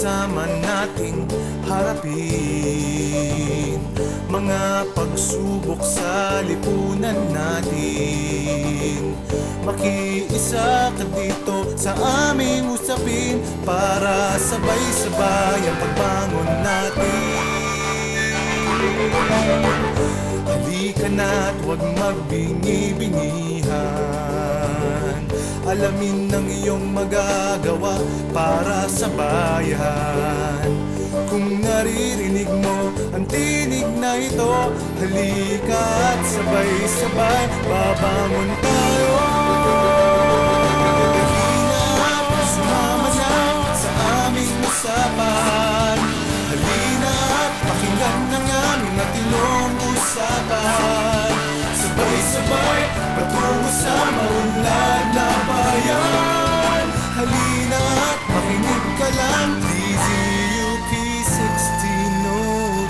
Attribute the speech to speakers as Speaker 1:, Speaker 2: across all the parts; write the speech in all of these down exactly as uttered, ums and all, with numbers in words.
Speaker 1: sama nating harapin mga pagsubok sa lipunan natin. Makiisa ka dito sa aming usapin para sabay-sabay ang pagbangon natin. Halika na't huwag magbingi-bingihan, alamin ng iyong magagawa para sa bayan. Kung naririnig mo ang tinig na ito, halika at sabay-sabay babangon tayo. Halina at sumama na sa aming usapan. Halina at pakinggan ng aming matinong usapan. Sabay-sabay patungo sa maunlad na bayan. Halina at makinig ka lang, D Z U P sixteen oh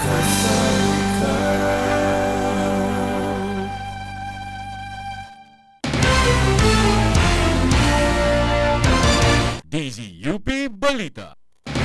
Speaker 1: two.
Speaker 2: D Z U P Balita.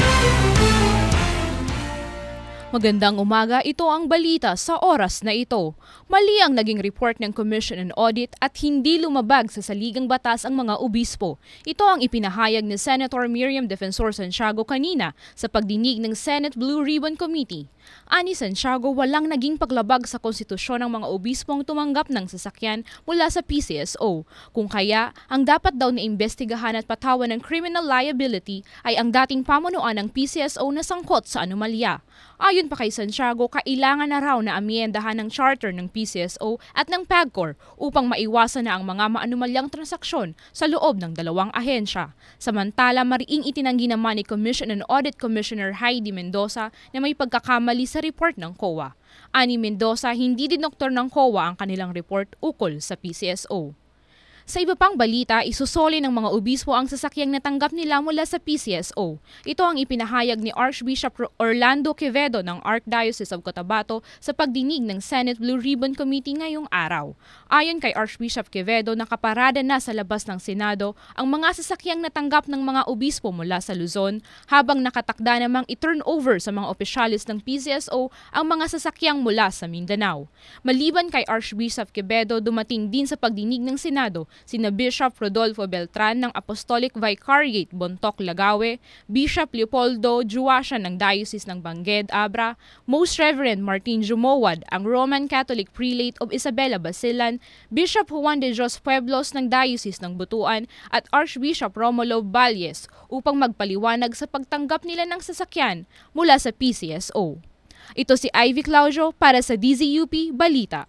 Speaker 3: Magandang umaga, ito ang balita sa oras na ito. Mali ang naging report ng Commission on Audit at hindi lumabag sa saligang batas ang mga obispo. Ito ang ipinahayag ni Senator Miriam Defensor Santiago kanina sa pagdinig ng Senate Blue Ribbon Committee. Ani Santiago, walang naging paglabag sa konstitusyon ng mga obispong tumanggap ng sasakyan mula sa P C S O. Kung kaya, ang dapat daw na imbestigahan at patawan ng criminal liability ay ang dating pamunuan ng P C S O na sangkot sa anomalya. Ayon pa kay Santiago, kailangan na raw na amyendahan ng charter ng P C S O at ng PAGCOR upang maiwasan na ang mga maanumalyang transaksyon sa loob ng dalawang ahensya. Samantala, mariing itinanggi naman ni Commission on Audit Commissioner Heidi Mendoza na may pagkakamali sa report ng C O A. Ani Mendoza, hindi dinoktor ng C O A ang kanilang report ukol sa P C S O. Sa iba pang balita, isusoli ng mga obispo ang sasakyang natanggap nila mula sa P C S O. Ito ang ipinahayag ni Archbishop Orlando Quevedo ng Archdiocese of Cotabato sa pagdinig ng Senate Blue Ribbon Committee ngayong araw. Ayon kay Archbishop Quevedo, nakaparada na sa labas ng Senado ang mga sasakyang natanggap ng mga obispo mula sa Luzon, habang nakatakda namang i-turn over sa mga opisyalis ng P C S O ang mga sasakyang mula sa Mindanao. Maliban kay Archbishop Quevedo, dumating din sa pagdinig ng Senado sina Bishop Rodolfo Beltran ng Apostolic Vicariate Bontoc Lagawe, Bishop Leopoldo Juasha ng Diocese ng Bangued Abra, Most Reverend Martin Jumowad, ang Roman Catholic Prelate of Isabela Basilan, Bishop Juan de Dios Pueblos ng Diocese ng Butuan at Archbishop Romulo Valles upang magpaliwanag sa pagtanggap nila ng sasakyan mula sa P C S O. Ito si Ivy Claudio para sa D Z U P Balita.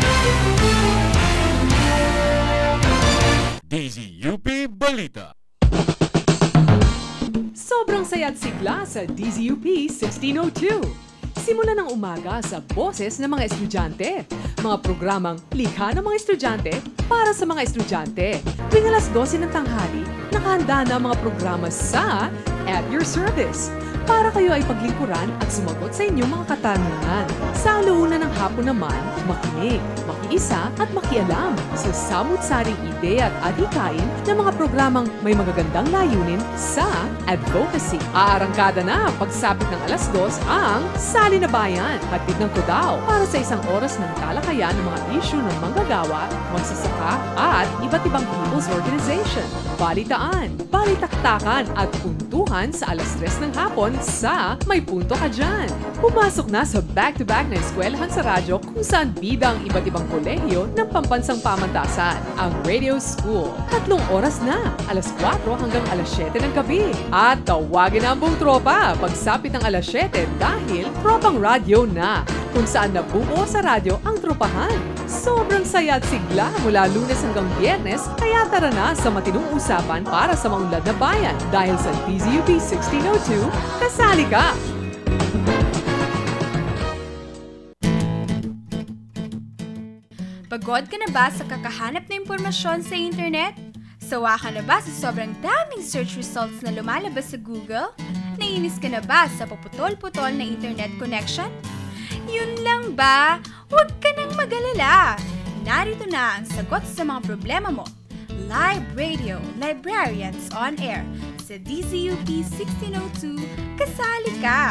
Speaker 2: D Z U P Balita.
Speaker 4: Sobrang saya at sigla sa D Z U P sixteen oh two. Simula ng umaga sa boses ng mga estudyante. Mga programang likha ng mga estudyante para sa mga estudyante. Tuwing alas dose ng tanghali, nakahanda na ang mga programa sa At Your Service para kayo ay paglingkuran at sumagot sa inyong mga katanungan. Sa alauna ng hapon naman, makinig, makiisa at makialam sa samut-saring ideya at adhikain ng mga programang may magagandang layunin sa advocacy. Aarangkada na pagsapit ng alas dos ang Sali na Bayan, hatid ng Codao para sa isang oras ng talakayan ng mga issue ng manggagawa, magsasaka at iba't ibang people's organization. Balitaan, balitaktakan at puntuhan sa alas tres ng hapon sa May Punto Ka Dyan. Pumasok na sa back-to-back na eskwelahan sa radyo kung saan bida ang iba't ibang kolehiyo ng pambansang pamantasan, ang Radio School. Tatlong oras na, alas kwatro hanggang alas siyete ng gabi. At tawagin na ang buong tropa pagsapit ng alas siyete dahil tropang radyo na, kung saan nabubuo sa radyo ang tropahan. Sobrang saya at sigla mula Lunes hanggang Biyernes, kaya tara na sa matinong usapan para sa maunlad na bayan. Dahil sa D Z U P sixteen oh two, kasali ka!
Speaker 5: Pagod ka na ba sa kakahanap na impormasyon sa internet? Sawa ka na ba sa sobrang daming search results na lumalabas sa Google? Nainis ka na ba sa paputol-putol na internet connection? Yun lang ba? Huwag ka nang mag-alala! Narito na ang sagot sa mga problema mo. Live Radio, Librarians on Air. Sa D Z U P sixteen oh two, kasali ka!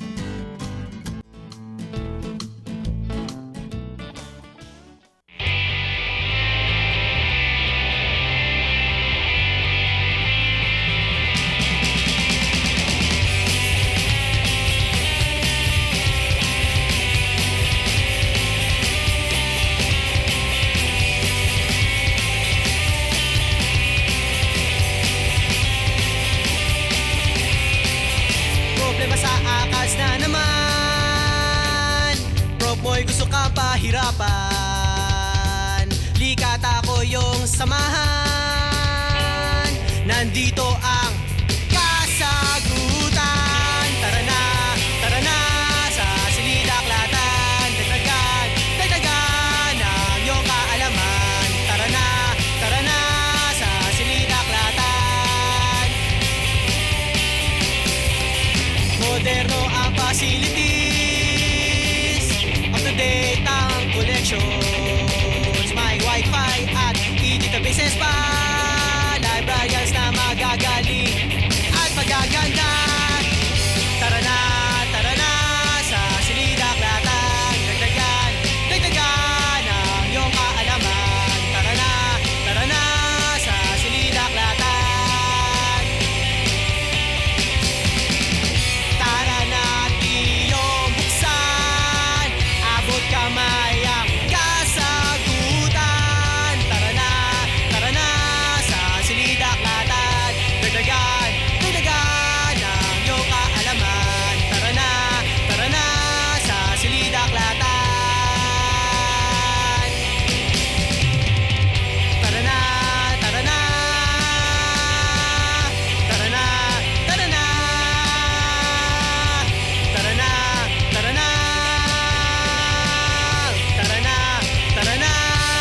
Speaker 6: Problema sa akas na naman. Prop mo'y gusto ka pahirapan. Likat ako yung samahan. Nandito ang kasagutan. Tara na, tara na sa silidaklatan. Dagdagan, dagdagan ang iyong kaalaman. Tara na, tara na sa silidaklatan. Moderno ang facilities, up-to-date ang collections. May wifi at e-databases pa. Librarians na magagaling at magaganda. Tara na, tara na sa silidaklatan. Dagdagan, dagdagan ang iyong kaalaman. Tara na, tara na sa silidaklatan. Tara na't iyong buksan, abot kamay ang kasagutan. Tara na, tara na sa silidaklatan. Dagdagan, dagdagan ang iyong kaalaman. Tara na, tara na sa silidaklatan. Tara na, tara na. Tara na, tara na. Tara na, tara na. Tara na, tara na.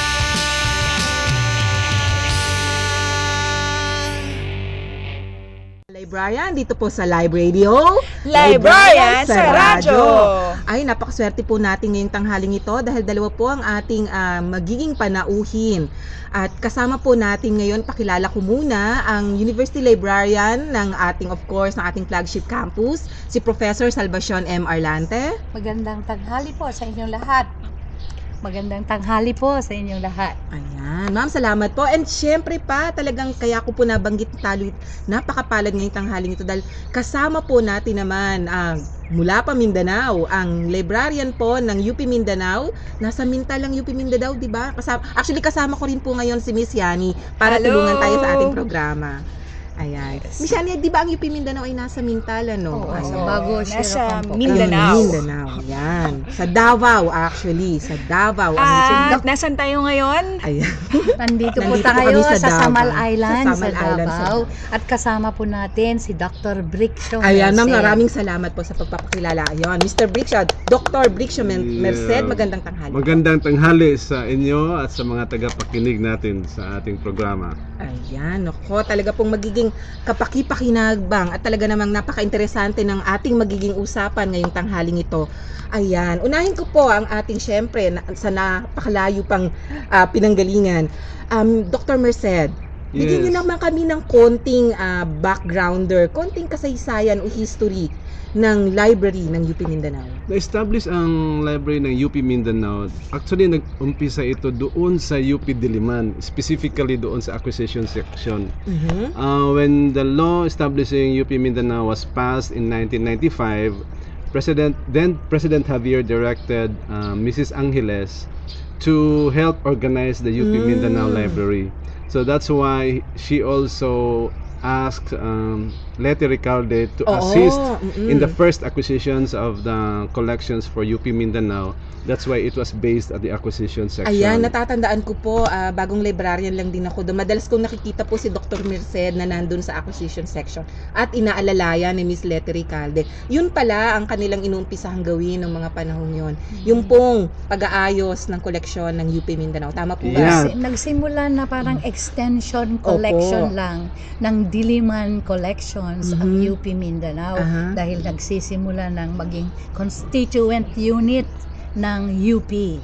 Speaker 7: Librarian, dito po sa Live Radio.
Speaker 8: Librarian sa radyo.
Speaker 7: Ay, napakaswerte po natin ngayong tanghaling ito dahil dalawa po ang ating ah, magiging panauhin. At kasama po natin ngayon, pakilala ko muna ang University Librarian ng ating, of course, ng ating flagship campus, si Professor Salvacion M. Arlante.
Speaker 8: Magandang tanghali po sa inyong lahat. Magandang tanghali po sa inyong lahat.
Speaker 7: Ayan, ma'am, salamat po. And syempre pa, talagang kaya ko po nabanggit talo, napakapalad ngayong tanghaling ito dahil kasama po natin naman ang mula pa Mindanao, ang librarian po ng U P Mindanao. Nasa Mintalang U P Mindanao, di ba? Kasama, actually, kasama ko rin po ngayon si Miss Yani para
Speaker 8: Hello!
Speaker 7: tulungan tayo sa ating programa. Ayan. Miss Yani, di ba ang U P Mindanao ay nasa Mintal, ano?
Speaker 8: Oo,
Speaker 7: Ayan.
Speaker 8: bago
Speaker 9: nasa
Speaker 8: po.
Speaker 9: Mindanao.
Speaker 7: Mindanao, yan. Sa Davao, actually. Sa Davao. Ang
Speaker 9: At nasan tayo ngayon?
Speaker 7: Ayan.
Speaker 8: Nandito po
Speaker 7: Nandito po
Speaker 8: tayo
Speaker 7: kami sa
Speaker 8: sa,
Speaker 7: Davao.
Speaker 8: Samal Island,
Speaker 7: Sa
Speaker 8: sa,
Speaker 7: Samal Island, sa
Speaker 8: Davao. At kasama po natin si Doctor Briccio
Speaker 7: Ayan, ma'am,
Speaker 8: Merced.
Speaker 7: maraming salamat po sa pagpapakilala. Ayun, Mister Briccio, Doctor Briccio Men- Merced, magandang tanghali.
Speaker 10: Magandang tanghali sa inyo at sa mga tagapakinig natin sa ating programa.
Speaker 7: Ayan, nako, talaga pong magiging kapaki-pakinagbang at talaga namang napaka-interesante ng ating magiging usapan ngayong tanghaling ito. Ayan, unahin ko po ang ating syempre na, sa napakalayo pang ah, pinanggalingan. Um, Doctor Merced, bigyan niyo
Speaker 10: Yes.
Speaker 7: naman kami ng konting ah, backgrounder, konting kasaysayan o history ng library ng U P Mindanao.
Speaker 10: Na-establish ang library ng U P Mindanao. Actually, nag-umpisa ito doon sa U P Diliman, specifically doon sa acquisition section.
Speaker 7: Mhm.
Speaker 10: Uh, when the law establishing U P Mindanao was passed in nineteen ninety-five, President then President Javier directed uh, Missus Angeles to help organize the U P
Speaker 7: Mm.
Speaker 10: Mindanao Library. So that's why she also asked um, Leti Recalde to
Speaker 7: Oo,
Speaker 10: assist
Speaker 7: mm-mm.
Speaker 10: in the first acquisitions of the collections for U P Mindanao. That's why it was based at the acquisition section.
Speaker 7: Ayan, natatandaan ko po, ah, bagong librarian lang din ako. doon. Madalas kong nakikita po si Doctor Merced na nandun sa acquisition section at inaalalayan ni Miss Leti Recalde. Yun pala ang kanilang inuumpisahang gawin ng mga panahon yon. Yung pong pag-aayos ng koleksyon ng U P Mindanao. Tama po ba?
Speaker 10: Yeah.
Speaker 8: Nagsi- Nagsimula na parang extension collection
Speaker 7: Opo.
Speaker 8: lang ng Diliman Collections ang
Speaker 7: Mhm.
Speaker 8: U P Mindanao
Speaker 7: Aha.
Speaker 8: dahil nagsisimula ng maging constituent unit ng U P.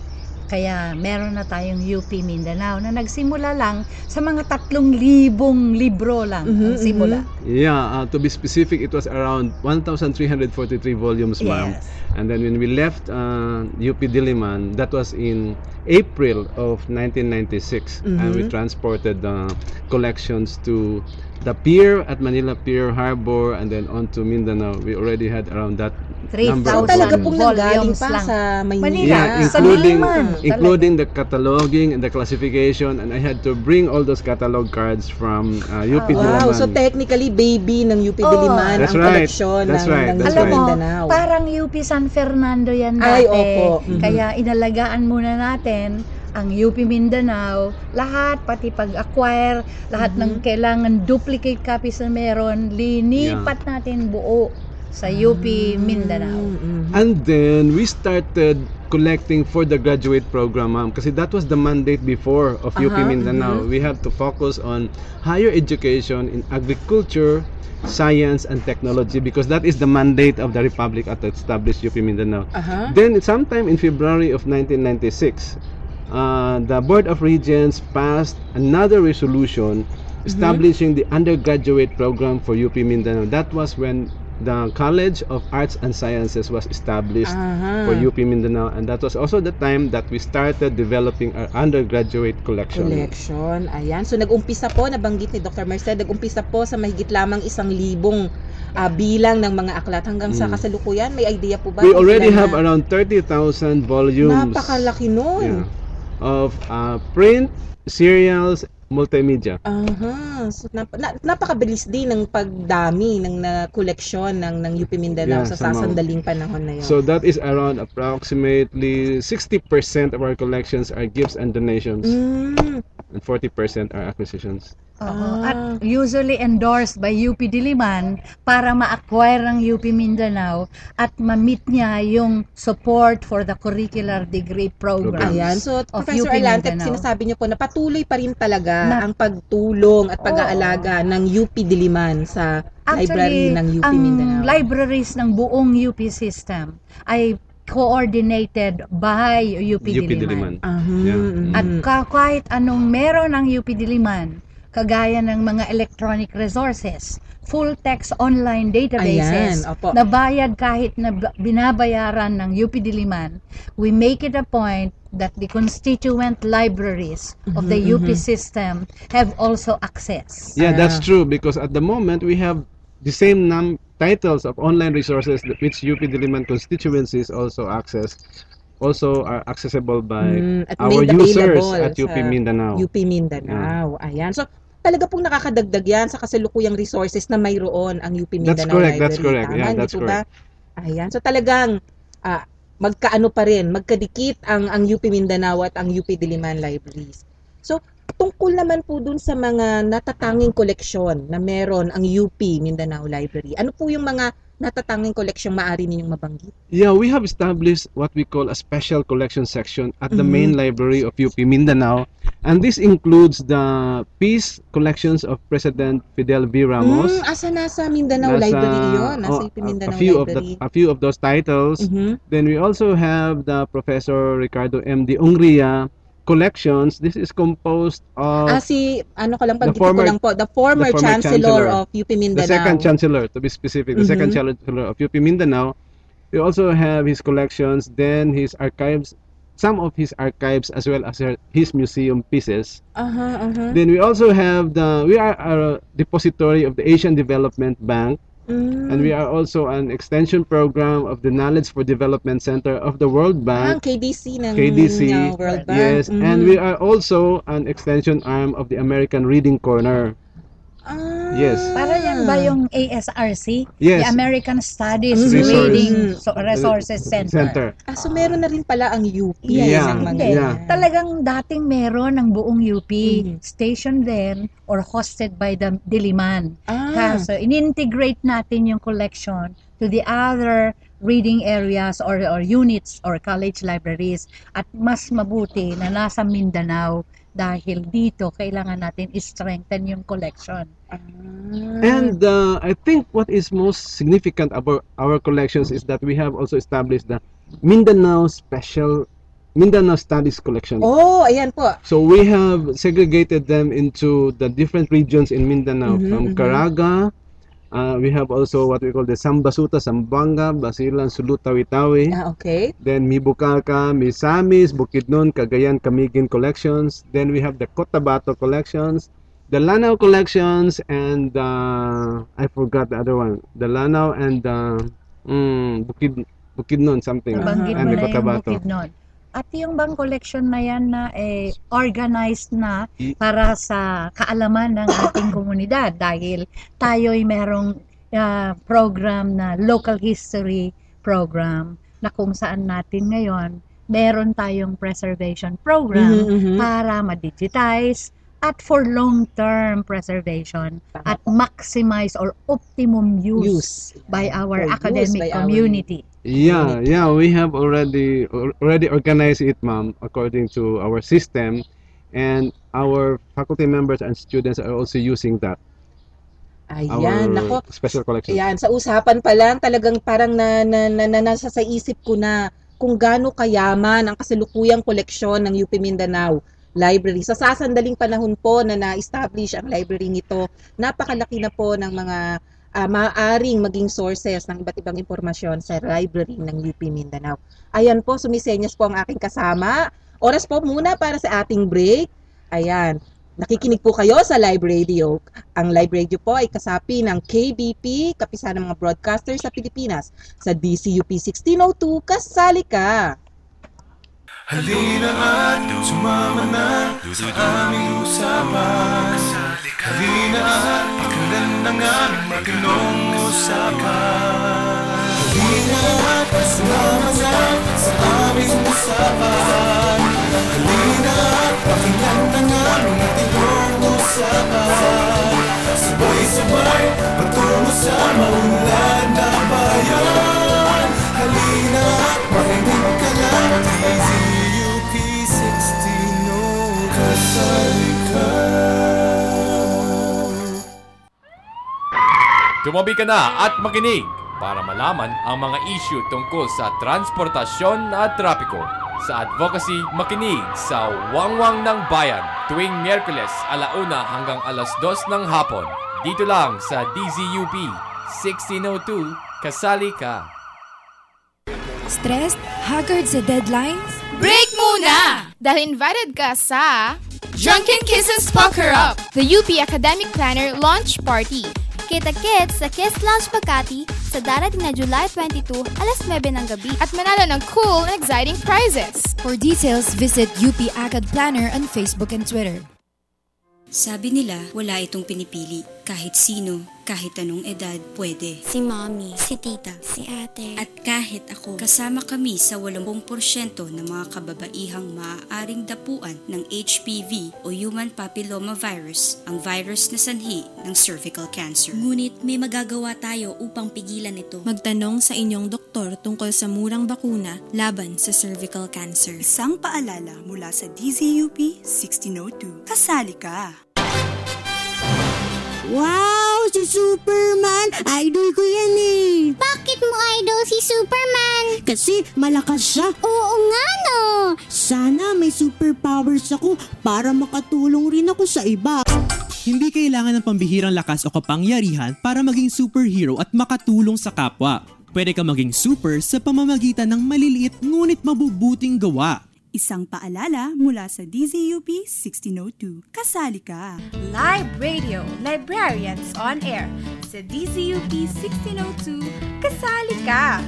Speaker 8: Kaya meron na tayong U P Mindanao na nagsimula lang sa mga tatlong libong libro lang ang simula.
Speaker 10: Yeah, uh, to be specific, it was around one thousand three hundred forty-three volumes, ma'am.
Speaker 8: Yes.
Speaker 10: And then when we left uh, U P Diliman, that was in April of nineteen ninety-six, and we transported the collections to the pier at Manila Pier Harbor, and then on to Mindanao. We already had around that number
Speaker 7: So
Speaker 10: of
Speaker 7: talaga
Speaker 10: volumes.
Speaker 7: pong nanggaling
Speaker 8: volumes
Speaker 7: pa
Speaker 8: lang.
Speaker 7: sa Maynila.
Speaker 8: Manila.
Speaker 10: Yeah,
Speaker 8: Sa
Speaker 10: including
Speaker 8: Diliman,
Speaker 10: including the cataloging and the classification, and I had to bring all those catalog cards from uh, U P
Speaker 7: Wow,
Speaker 10: Diliman.
Speaker 7: so technically baby ng U P
Speaker 8: Oh.
Speaker 7: Diliman
Speaker 10: That's
Speaker 7: ang
Speaker 10: right.
Speaker 7: koleksyon
Speaker 10: That's
Speaker 7: ng,
Speaker 10: right.
Speaker 7: ng
Speaker 10: That's
Speaker 7: U P
Speaker 8: Alam mo,
Speaker 7: Mindanao.
Speaker 8: parang U P San Fernando yan dati.
Speaker 7: Ay, opo. Mhm.
Speaker 8: Kaya inalagaan muna natin ang U P Mindanao, lahat, pati pag-acquire, lahat ng kailangan duplicate copies na meron, linipat natin buo sa U P Mindanao.
Speaker 7: Mhm.
Speaker 10: And then we started collecting for the graduate program, ma'am, kasi that was the mandate before of U P
Speaker 7: Aha,
Speaker 10: Mindanao. We have to focus on higher education in agriculture, science, and technology, because that is the mandate of the Republic at the established U P Mindanao.
Speaker 7: Aha.
Speaker 10: Then sometime in February of nineteen ninety-six, uh, the Board of Regents passed another resolution establishing the undergraduate program for U P Mindanao. That was when the College of Arts and Sciences was established
Speaker 7: Aha.
Speaker 10: for U P Mindanao, and that was also the time that we started developing our undergraduate collection.
Speaker 7: Collection. Ayan. So nag-umpisa po, nabanggit ni Doctor Merced, nag-umpisa po sa mahigit lamang isang libong ah, bilang ng mga aklat. Hanggang sa
Speaker 10: Mm.
Speaker 7: kasalukuyan, may idea po ba?
Speaker 10: We
Speaker 7: kung
Speaker 10: already
Speaker 7: ilan
Speaker 10: have
Speaker 7: na?
Speaker 10: around thirty thousand volumes.
Speaker 7: Napakalaki nun.
Speaker 10: Yeah, of uh, print, serials, multimedia.
Speaker 7: Aha. So, nap- na- napakabilis din ng pagdami ng na koleksyon ng ng U P Mindanao
Speaker 10: Yeah,
Speaker 7: sa
Speaker 10: somehow.
Speaker 7: sasandaling panahon na yun.
Speaker 10: So that is around approximately sixty percent of our collections are gifts and donations,
Speaker 7: Mm.
Speaker 10: and forty percent are acquisitions.
Speaker 8: Oo.
Speaker 7: Ah.
Speaker 8: At usually endorsed by U P Diliman para ma-acquire ng U P Mindanao at ma-meet niya yung support for the curricular degree programs.
Speaker 7: Ayan. So,
Speaker 8: of
Speaker 7: Professor
Speaker 8: U P
Speaker 7: Erlante,
Speaker 8: Mindanao.
Speaker 7: sinasabi niyo po na patuloy pa rin talaga
Speaker 8: Na-
Speaker 7: ang pagtulong at pag-aalaga ng U P Diliman sa library
Speaker 8: Actually,
Speaker 7: ng U P
Speaker 8: ang
Speaker 7: Mindanao.
Speaker 8: libraries ng buong U P system ay coordinated by U P,
Speaker 10: U P
Speaker 8: Diliman.
Speaker 10: Diliman.
Speaker 7: Aha.
Speaker 10: Yeah.
Speaker 7: Mhm.
Speaker 8: At ka- kahit anong meron ng U P Diliman, kagaya ng mga electronic resources, full text online databases,
Speaker 7: Ayan, opo.
Speaker 8: na bayad kahit na b- binabayaran ng U P Diliman, we make it a point that the constituent libraries of the U P system have also access.
Speaker 10: Yeah, that's
Speaker 7: Ah.
Speaker 10: true, because at the moment we have the same num titles of online resources that which U P Diliman constituencies also access, also are accessible by
Speaker 7: Mm, at
Speaker 10: our
Speaker 7: made
Speaker 10: users
Speaker 7: available
Speaker 10: at U P
Speaker 7: sa
Speaker 10: Mindanao.
Speaker 7: U P Mindanao. Ayan. So, talaga pong nakakadagdag yan sa kasalukuyang resources na mayroon ang U P Mindanao
Speaker 10: That's correct,
Speaker 7: Library.
Speaker 10: that's correct.
Speaker 7: Tama,
Speaker 10: Yeah,
Speaker 7: hindi
Speaker 10: that's
Speaker 7: po ba? Ayan. So, talagang ah, magkaano pa rin, magkadikit ang, ang U P Mindanao at ang U P Diliman Libraries. So, tungkol naman po dun sa mga natatanging koleksyon na meron ang U P Mindanao Library. Ano po yung mga natatanging koleksyon maaari ninyong mabanggit?
Speaker 10: Yeah, we have established what we call a special collection section at the
Speaker 7: Mhm.
Speaker 10: main library of U P Mindanao, and this includes the peace collections of President Fidel V. Ramos.
Speaker 7: Mm, asa nasa Mindanao
Speaker 10: Nasa-
Speaker 7: Library yun? Nasa
Speaker 10: oh,
Speaker 7: U P
Speaker 10: a-
Speaker 7: Mindanao
Speaker 10: a few of
Speaker 7: Library.
Speaker 10: the, a few of those titles.
Speaker 7: Mhm.
Speaker 10: Then we also have the Professor Ricardo M. D. Ungria collections. This is composed of
Speaker 7: Ah, si, ano ko lang,
Speaker 10: The
Speaker 7: pag ko
Speaker 10: former-
Speaker 7: lang po, the former,
Speaker 10: the former
Speaker 7: chancellor,
Speaker 10: chancellor.
Speaker 7: of U P Mindanao.
Speaker 10: the second chancellor, to be specific, the second
Speaker 7: Mhm.
Speaker 10: chancellor of U P Mindanao. We also have his collections, then his archives, some of his archives as well as her- his museum pieces.
Speaker 7: Aha, aha.
Speaker 10: Then we also have the, we are a depository of the Asian Development Bank,
Speaker 7: Mm.
Speaker 10: and we are also an extension program of the Knowledge for Development Center of the World
Speaker 7: Ah, ang
Speaker 10: Bank.
Speaker 7: K D C ng
Speaker 10: K D C,
Speaker 7: uh, World Bank.
Speaker 10: yes,
Speaker 7: Mhm.
Speaker 10: and we are also an extension arm of the American Reading Corner.
Speaker 7: Ah.
Speaker 10: Yes.
Speaker 8: Para yan ba yung A S R C?
Speaker 10: Yes.
Speaker 8: The American Studies
Speaker 7: Resource.
Speaker 8: Reading
Speaker 7: Mm.
Speaker 8: so- Resources Center.
Speaker 10: Center.
Speaker 7: Ah, so meron na rin pala ang U P.
Speaker 8: Yes,
Speaker 10: Yeah,
Speaker 7: ng mga
Speaker 8: hindi.
Speaker 10: yeah.
Speaker 7: yan.
Speaker 8: Talagang dating meron ng buong U P,
Speaker 7: Mhm.
Speaker 8: stationed then or hosted by the Diliman.
Speaker 7: Ah.
Speaker 8: Ha, so in-integrate natin yung collection to the other reading areas or, or units or college libraries, at mas mabuti na nasa Mindanao dahil dito kailangan natin i-strengthen yung collection.
Speaker 7: Ah.
Speaker 10: And uh, I think what is most significant about our collections is that we have also established the Mindanao Special Mindanao Studies Collection.
Speaker 7: Oh, ayan po.
Speaker 10: So we have segregated them into the different regions in Mindanao,
Speaker 7: Mhm,
Speaker 10: from
Speaker 7: mhm.
Speaker 10: Caraga. Uh, we have also what we call the Sambasuta, Zamboanga, Basilan, Sulu, Tawi-Tawi.
Speaker 7: Ah, okay.
Speaker 10: Then Mibukalka, Misamis, Bukidnon, Cagayan, Camiguin collections. Then we have the Cotabato collections, the Lanao collections, and uh, I forgot the other one. The Lanao and uh, mm, Bukid Bukidnon something.
Speaker 8: Nabanggit
Speaker 10: and
Speaker 8: mo
Speaker 10: the
Speaker 8: na yung
Speaker 10: Cotabato.
Speaker 8: Bukidnon. At yung bang collection na yan na eh, organized na
Speaker 10: I-
Speaker 8: para sa kaalaman ng ating komunidad dahil tayo'y merong ah, program na local history program na kung saan natin ngayon meron tayong preservation program
Speaker 7: Mhm, mhm.
Speaker 8: para ma-digitize at for long-term preservation at maximize or optimum use,
Speaker 7: Use.
Speaker 8: by our
Speaker 7: Or use
Speaker 8: academic
Speaker 7: by our-
Speaker 8: community.
Speaker 10: Yeah, yeah, we have already al- already organized it, ma'am, according to our system, and our faculty members and students are also using that.
Speaker 7: Ayan,
Speaker 10: our
Speaker 7: nako.
Speaker 10: special collection.
Speaker 7: Ayan, sa usapan pa lang, talagang parang na, na, na, na nasa sa isip ko na kung gaano kayaman ang kasalukuyang koleksyon ng U P Mindanao Library. Sa sasandaling panahon po na na-establish ang library nito, napakalaki na po ng mga uh, maaaring maging sources ng iba't ibang impormasyon sa library ng U P Mindanao. Ayan po, sumisenyas po ang aking kasama. Oras po muna para sa ating break. Ayan. Nakikinig po kayo sa Live Radio. Ang Live Radio po ay kasapi ng K B P, kapisanan ng mga broadcasters sa Pilipinas. Sa D C U P sixteen oh two, kasali ka!
Speaker 1: Halina at sumama na sa aming usapan. Halina at pakinggan ang aming matinong usapan. Halina at sumama na sa aming usapan. Halina at pakinggan ang aming matinong usapan. Sabay-sabay patungo sa maunlad na bayan. Halina at makinig ka lang. D Z U P sixteen oh, kasali ka.
Speaker 2: Tumabi ka na at makinig para malaman ang mga issue tungkol sa transportasyon at trapiko. Sa advocacy, makinig sa Wangwang ng Bayan tuwing Miyerkules alauna hanggang alas dos ng hapon. Dito lang sa D Z U P sixteen oh two, kasali ka.
Speaker 9: Stressed? Haggard sa deadlines?
Speaker 5: Break muna! Dahil invited ka sa Drunken Kisses Pucker Up, the U P Academic Planner Launch Party.
Speaker 11: Kita-kits sa Kiss Lounge Makati sa darating na July twenty-two, alas nuwebe ng gabi.
Speaker 5: At manalo ng cool and exciting prizes.
Speaker 9: For details, visit U P Acad Planner on Facebook and Twitter.
Speaker 12: Sabi nila, wala itong pinipili. Kahit sino, kahit anong edad, pwede.
Speaker 11: Si mommy, si tita, si ate.
Speaker 12: At kahit ako, kasama kami sa eighty percent ng mga kababaihang maaaring dapuan ng H P V o Human Papilloma Virus, ang virus na sanhi ng cervical cancer.
Speaker 13: Ngunit may magagawa tayo upang pigilan ito.
Speaker 9: Magtanong sa inyong doktor tungkol sa murang bakuna laban sa cervical cancer.
Speaker 14: Isang paalala mula sa D Z U P sixteen oh two. Kasali ka!
Speaker 15: Wow! Si Superman! Idol ko yan eh!
Speaker 11: Bakit mo idol si Superman?
Speaker 15: Kasi malakas siya!
Speaker 11: Oo nga no!
Speaker 15: Sana may superpowers ako para makatulong rin ako sa iba.
Speaker 16: Hindi kailangan ng pambihirang lakas o kapangyarihan para maging superhero at makatulong sa kapwa. Pwede ka maging super sa pamamagitan ng maliliit ngunit mabubuting gawa.
Speaker 14: Isang paalala mula sa D Z U P sixteen oh two. Kasali ka!
Speaker 5: Live Radio, Librarians on Air. Sa D Z U P sixteen oh two, kasali ka!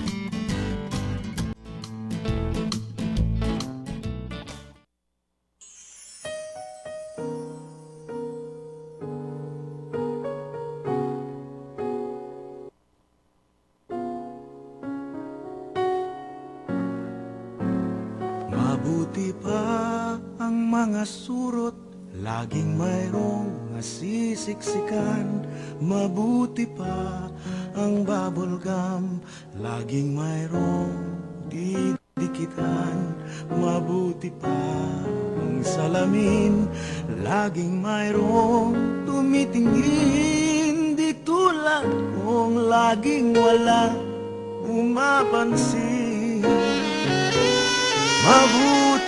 Speaker 1: Mabuti pa ang mga surot, laging mayroong nasisiksikan. Mabuti pa ang bubble gum, laging mayroong didikitan. Mabuti pa ang salamin, laging mayroong tumitingin. Di tulad kong laging walang umapansin. Mabuti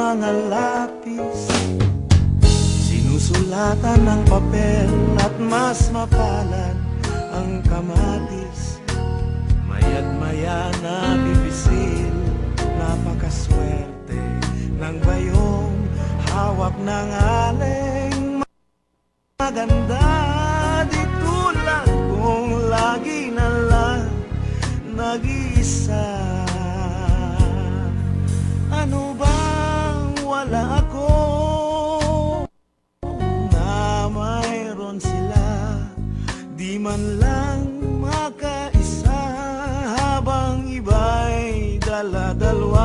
Speaker 1: mga lapis, sinusulatan ng papel at mas mapalad ang kamatis. Maya't maya na bibisil, napakaswerte ng bayong hawak ng aling maganda. Di tulad kong lagi na lang nag-iisa. Ano bang wala ako na mayroon sila? Di man lang makaisa habang iba'y dala-dalwa.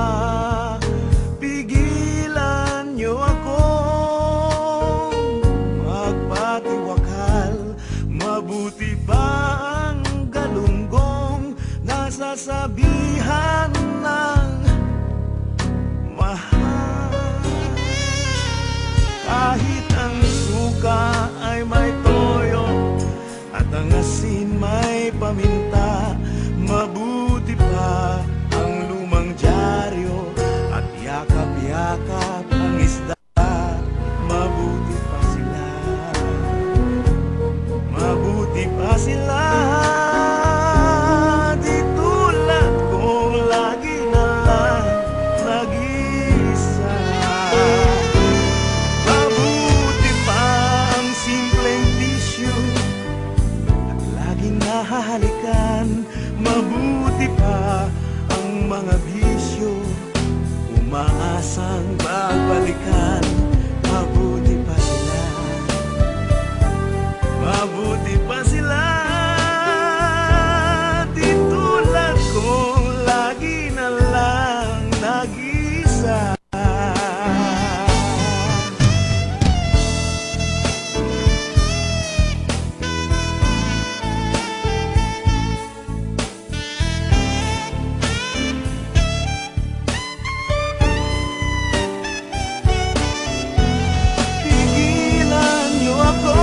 Speaker 1: Pigilan niyo ako magpatiwakal. Mabuti pa ang galunggong nasasabihan ng mahal. Kahit ang suka ay may toyo at ang asin may paminta, mabuti pa ang lumang dyaryo at yakap-yakap ang isda. Mabuti pa sila, mabuti pa sila. Di tulad kong lagi na lang nag-iisa. Mabuti pa ang simpleng tissue at laging nahahalikan. Mabuti pa ang mga bisyo, umaasang babalikan. Mabuti pa sila, mabuti pa sila. Di tulad kong lagi na lang nag-iisa. Pigilan niyo ako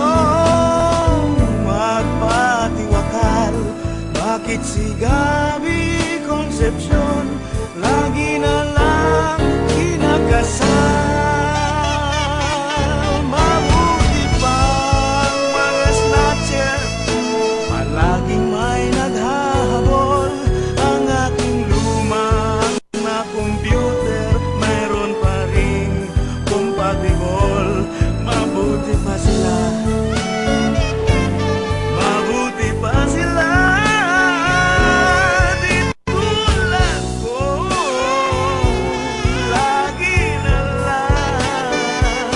Speaker 1: magpatiwakal. Bakit si Gabi Concepcion lagi na lang kinakasal? Mabuti pa ang mga snatcher, palaging may naghahabol. Ang aking lumang na computer mayroon pa ring compatible. Mabuti pa sila, mabuti pa sila. Di tulad ko lagi na lang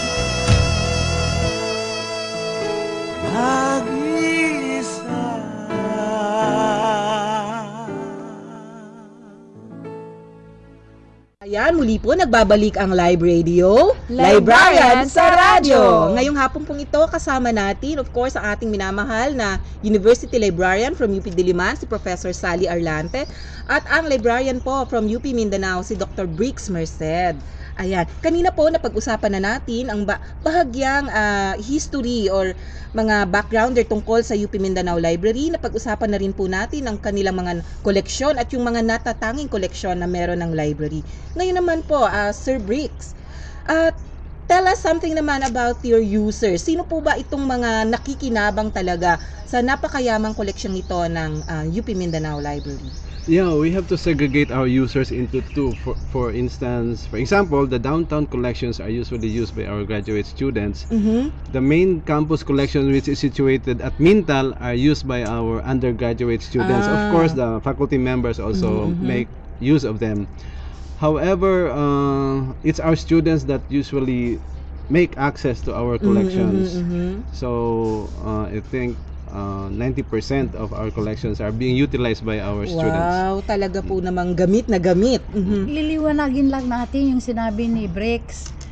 Speaker 1: nag-iisa.
Speaker 7: Ayan, muli po nagbabalik ang Live Radio,
Speaker 3: Librarian sa Radyo.
Speaker 7: Ngayong hapon pong ito, kasama natin, of course, ang ating minamahal na University Librarian from U P Diliman, si Professor Sally Arlante, at ang librarian po from U P Mindanao, si Doctor Brix Merced. Ayan, kanina po napag-usapan na natin ang ba- bahagyang ah, history or mga backgrounder tungkol sa U P Mindanao Library. Napag-usapan na rin po natin ang kanilang mga koleksyon at yung mga natatanging koleksyon na meron ng library. Ngayon naman po, ah, Sir Brix, at tell us something naman about your users. Sino po ba itong mga nakikinabang talaga sa napakayamang koleksyon ito ng ah, U P Mindanao Library?
Speaker 10: Yeah, we have to segregate our users into two. For, for instance, for example, the downtown collections are usually used by our graduate students.
Speaker 7: Mhm.
Speaker 10: The main campus collection, which is situated at Mintal, are used by our undergraduate students.
Speaker 7: Ah.
Speaker 10: Of course, the faculty members also
Speaker 7: Mhm, mhm.
Speaker 10: make use of them. However, uh, it's our students that usually make access to our collections.
Speaker 7: Mhm, mhm, mhm.
Speaker 10: So, uh, I think uh, ninety percent of our collections are being utilized by our students.
Speaker 7: Wow, talaga po namang gamit na gamit. Mhm.
Speaker 8: Liliwanagin lang natin yung sinabi ni Brix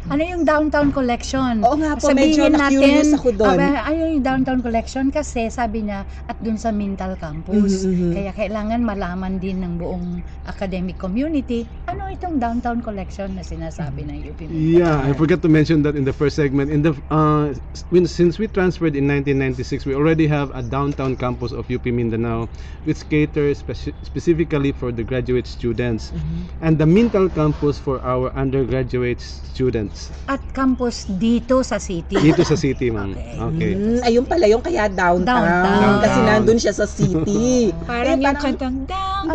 Speaker 8: Ano yung downtown collection?
Speaker 7: Oo nga po, medyo na-curious ako doon.
Speaker 8: Aba, ano yung downtown collection? Kasi sabi niya, at dun sa Mintal Campus.
Speaker 7: Mhm, mhm.
Speaker 8: Kaya kailangan malaman din ng buong academic community, ano itong downtown collection na sinasabi ng U P Mindanao.
Speaker 10: Yeah, I forgot to mention that in the first segment. In the uh, when, since we transferred in nineteen ninety-six, we already have a downtown campus of U P Mindanao, which caters speci- specifically for the graduate students, and the Mintal campus for our undergraduate students.
Speaker 8: At campus dito sa city.
Speaker 10: Dito sa city, ma'am. Okay.
Speaker 7: Mm, ayun pala yung kaya downtown.
Speaker 8: Downtown.
Speaker 7: Kasi nandun siya sa city.
Speaker 8: Parang
Speaker 7: Eh,
Speaker 8: yung kantang downtown.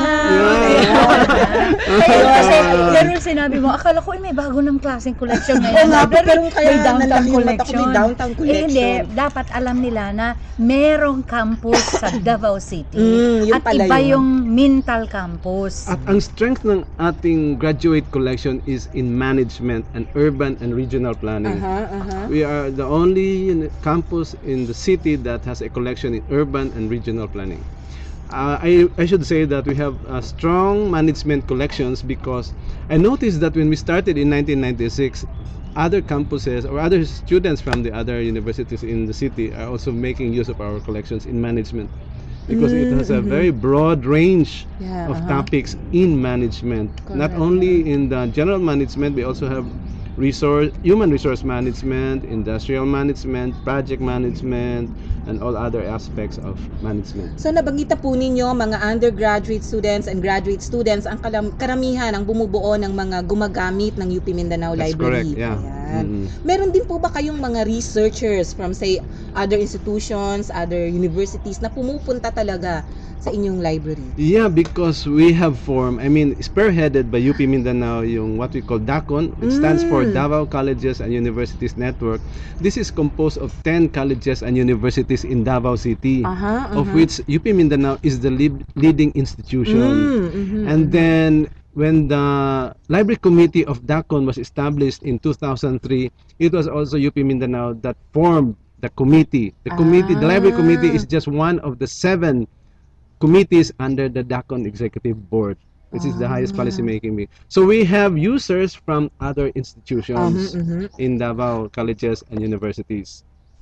Speaker 7: Downtown.
Speaker 8: Kaya kasi, pero sinabi mo, akala ko, eh, may bago ng klaseng collection ngayon.
Speaker 7: Oo nga po, pero kaya
Speaker 8: may downtown
Speaker 7: nalaki yung mata ko, may
Speaker 8: collection.
Speaker 7: downtown
Speaker 8: Eh,
Speaker 7: collection.
Speaker 8: hindi, dapat alam nila na merong campus sa Davao City.
Speaker 7: Mm, yun
Speaker 8: at
Speaker 7: pala
Speaker 8: iba
Speaker 7: yun.
Speaker 8: yung Mintal campus.
Speaker 10: At ang strength ng ating graduate collection is in management and urban and regional planning.
Speaker 7: Aha, aha.
Speaker 10: We are the only uni- campus in the city that has a collection in urban and regional planning. Uh, I, I should say that we have uh, strong management collections because I noticed that when we started in nineteen ninety-six, other campuses or other students from the other universities in the city are also making use of our collections in management because it has a
Speaker 7: Mhm.
Speaker 10: very broad range
Speaker 7: Yeah,
Speaker 10: of
Speaker 7: uh-huh.
Speaker 10: topics in management. Not
Speaker 7: Correct.
Speaker 10: only in the general management, we also have resource, human resource management, industrial management, project management, and all other aspects of management.
Speaker 7: So nabanggit po ninyo mga undergraduate students and graduate students ang kalam- karamihan ang bumubuo ng mga gumagamit ng U P Mindanao
Speaker 10: That's
Speaker 7: Library.
Speaker 10: correct, yeah.
Speaker 7: Ayan.
Speaker 10: Mhm.
Speaker 7: Meron din po ba kayong mga researchers from say other institutions, other universities na pumupunta talaga sa inyong library?
Speaker 10: Yeah, because we have formed, I mean, spearheaded by U P Mindanao yung what we call DACON, which stands for
Speaker 7: Mm.
Speaker 10: Davao Colleges and Universities Network. This is composed of ten colleges and universities in Davao City,
Speaker 7: Aha,
Speaker 10: of
Speaker 7: aha.
Speaker 10: which U P Mindanao is the lead, leading institution.
Speaker 7: Mm, mhm,
Speaker 10: And
Speaker 7: mhm.
Speaker 10: then when the Library Committee of DACON was established in two thousand three, it was also U P Mindanao that formed the committee. The committee, the Library Committee is just one of the seven committees under the DACON Executive Board, which is the highest policy making. So we have users from other institutions
Speaker 7: Mhm, mhm.
Speaker 10: in Davao colleges and universities.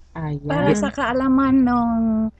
Speaker 8: Para sa kaalaman ng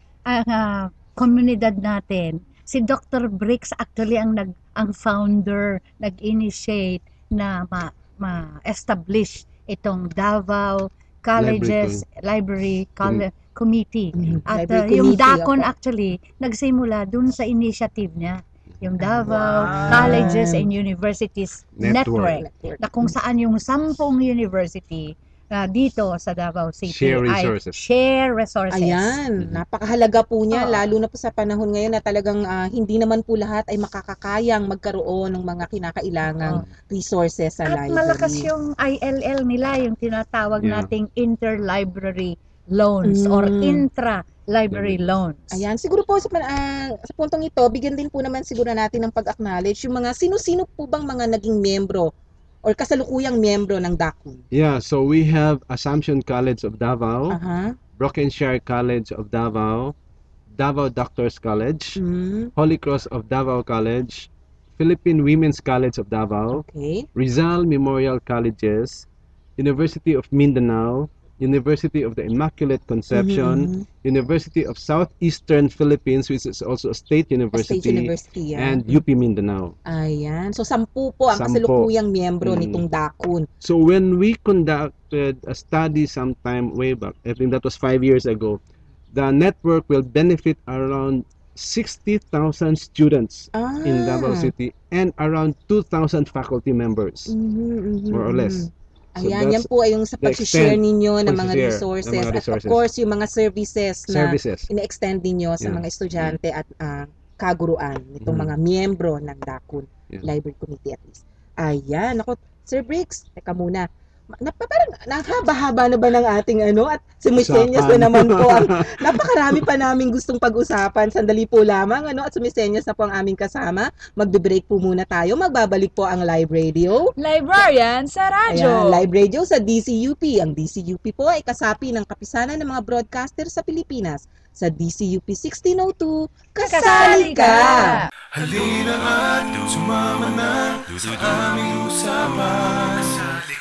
Speaker 8: uh, komunidad natin, si Doctor Briggs actually ang nag ang founder, nag-initiate na ma, ma-establish itong Davao Colleges Library, Coll- Committee. At uh,
Speaker 7: Library
Speaker 8: yung
Speaker 7: Committee,
Speaker 8: DACON
Speaker 7: opo.
Speaker 8: actually nagsimula dun sa initiative niya. Yung Davao
Speaker 7: Wow.
Speaker 8: Colleges and Universities
Speaker 10: Network.
Speaker 8: Network, na kung saan yung sampung university uh, dito sa Davao City
Speaker 10: Share
Speaker 8: ay
Speaker 10: resources.
Speaker 8: share resources.
Speaker 7: Ayan, napakahalaga po niya,
Speaker 8: Oo.
Speaker 7: lalo na po sa panahon ngayon na talagang ah, hindi naman po lahat ay makakakayang magkaroon ng mga kinakailangang resources sa
Speaker 8: At
Speaker 7: library.
Speaker 8: malakas yung I L L nila, yung tinatawag
Speaker 7: Yeah.
Speaker 8: nating interlibrary loans or
Speaker 7: Mm.
Speaker 8: intra-library loans.
Speaker 7: Ayan, siguro po sa, pan- ah, sa puntong ito, bigyan din po naman siguro natin ng pag-acknowledge yung mga sino-sino po bang mga naging membro or kasalukuyang membro ng DACON.
Speaker 10: Yeah, so we have Assumption College of Davao,
Speaker 7: Aha.
Speaker 10: Brokenshire College of Davao, Davao Doctors College,
Speaker 7: Mm.
Speaker 10: Holy Cross of Davao College, Philippine Women's College of Davao,
Speaker 7: Okay.
Speaker 10: Rizal Memorial Colleges, University of Mindanao, University of the Immaculate Conception,
Speaker 7: Mhm,
Speaker 10: University of Southeastern Philippines, which is also a state university,
Speaker 7: university, yeah.
Speaker 10: and U P Mindanao.
Speaker 7: Ayan. So, sampu po ang
Speaker 10: Sampu.
Speaker 7: kasalukuyang miyembro
Speaker 10: Mm.
Speaker 7: nitong DACON.
Speaker 10: So when we conducted a study sometime way back, I think that was five years ago, the network will benefit around sixty thousand students in Davao
Speaker 7: Ah.
Speaker 10: City and around two thousand faculty members,
Speaker 7: Mhm, mhm,
Speaker 10: more or less.
Speaker 7: mhm.
Speaker 10: So
Speaker 7: Ayan,
Speaker 10: that's
Speaker 7: yan po ay yung sa
Speaker 10: the
Speaker 7: pag-share
Speaker 10: extent,
Speaker 7: ninyo ng mga
Speaker 10: pag-share
Speaker 7: resources,
Speaker 10: ng mga
Speaker 7: at of
Speaker 10: resources.
Speaker 7: course yung mga services na
Speaker 10: Services.
Speaker 7: ina-extend ninyo sa
Speaker 10: Yeah.
Speaker 7: mga estudyante at ah, kaguruan nitong
Speaker 10: Mhm.
Speaker 7: mga miyembro ng DACON
Speaker 10: Yeah.
Speaker 7: Library Committee at least. Ayan, ako, Sir Briggs, teka muna. Na, parang nakahaba-haba na ba ng ating ano at sumisenyas na
Speaker 10: Usapan.
Speaker 7: naman po ang napakarami pa naming gustong pag-usapan. Sandali po lamang ano at sumisenyas na po ang aming kasama. Magbe-break po muna tayo. Magbabalik po ang Live Radio.
Speaker 3: Librarian sa radyo.
Speaker 7: Ayan, live radio sa D C U P. Ang D C U P po ay kasapi ng kapisanan ng mga broadcaster sa Pilipinas. Sa D C U P sixteen oh two, kasali ka!
Speaker 1: Halina at sumama na sa aming usapan. Kasali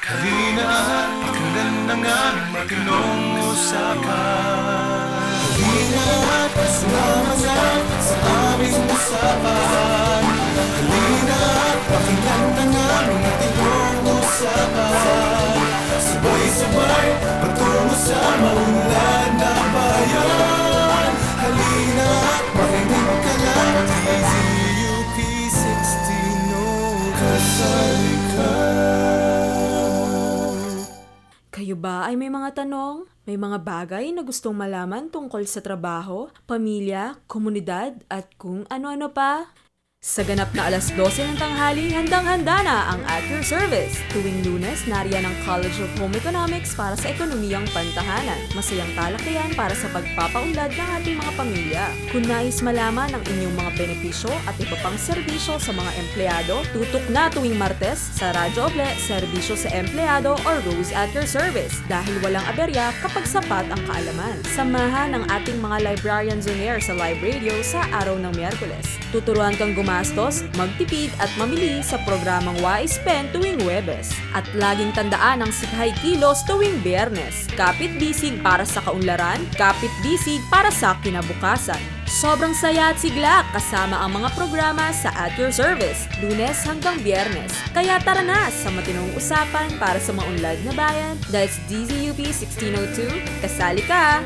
Speaker 1: Halina at pakinggan ng aming matinong usapan. Halina at sumama na sa aming usapan. Halina at pakinggan ng aming matinong usapan. Sabay-sabay patungo sa maunlad na bayan. Halina at makinig ka lang. D Z U P sixteen oh, kasali ka.
Speaker 17: Kayo ba ay may mga tanong? May mga bagay na gustong malaman tungkol sa trabaho, pamilya, komunidad, at kung ano-ano pa? Sa ganap na alas dose ng tanghali, handang-handa na ang At Your Service. Tuwing Lunes, nariyan ang College of Home Economics para sa ekonomiyang pantahanan. Masayang talakayan para sa pagpapaunlad ng ating mga pamilya. Kung nais malaman ang inyong mga benepisyo at iba pang serbisyo sa mga empleyado, tutok na tuwing Martes sa Radyo Oble, Serbisyo sa Empleyado or Rose At Your Service dahil walang aberya kapag sapat ang kaalaman. Samahan ang ating mga librarians on air sa live radio sa araw ng Miyerkules. Tuturuan kang gumastos, magtipid at mamili sa programang Wise Pen tuwing Huwebes. At laging tandaan ang Sikhay Kilos tuwing Biyernes. Kapit bisig para sa kaunlaran, kapit bisig para sa kinabukasan. Sobrang saya at sigla kasama ang mga programa sa At Your Service, Lunes hanggang Biyernes. Kaya tara na sa matinong usapan para sa maunlad na bayan. That's D Z U P sixteen oh two, kasali ka!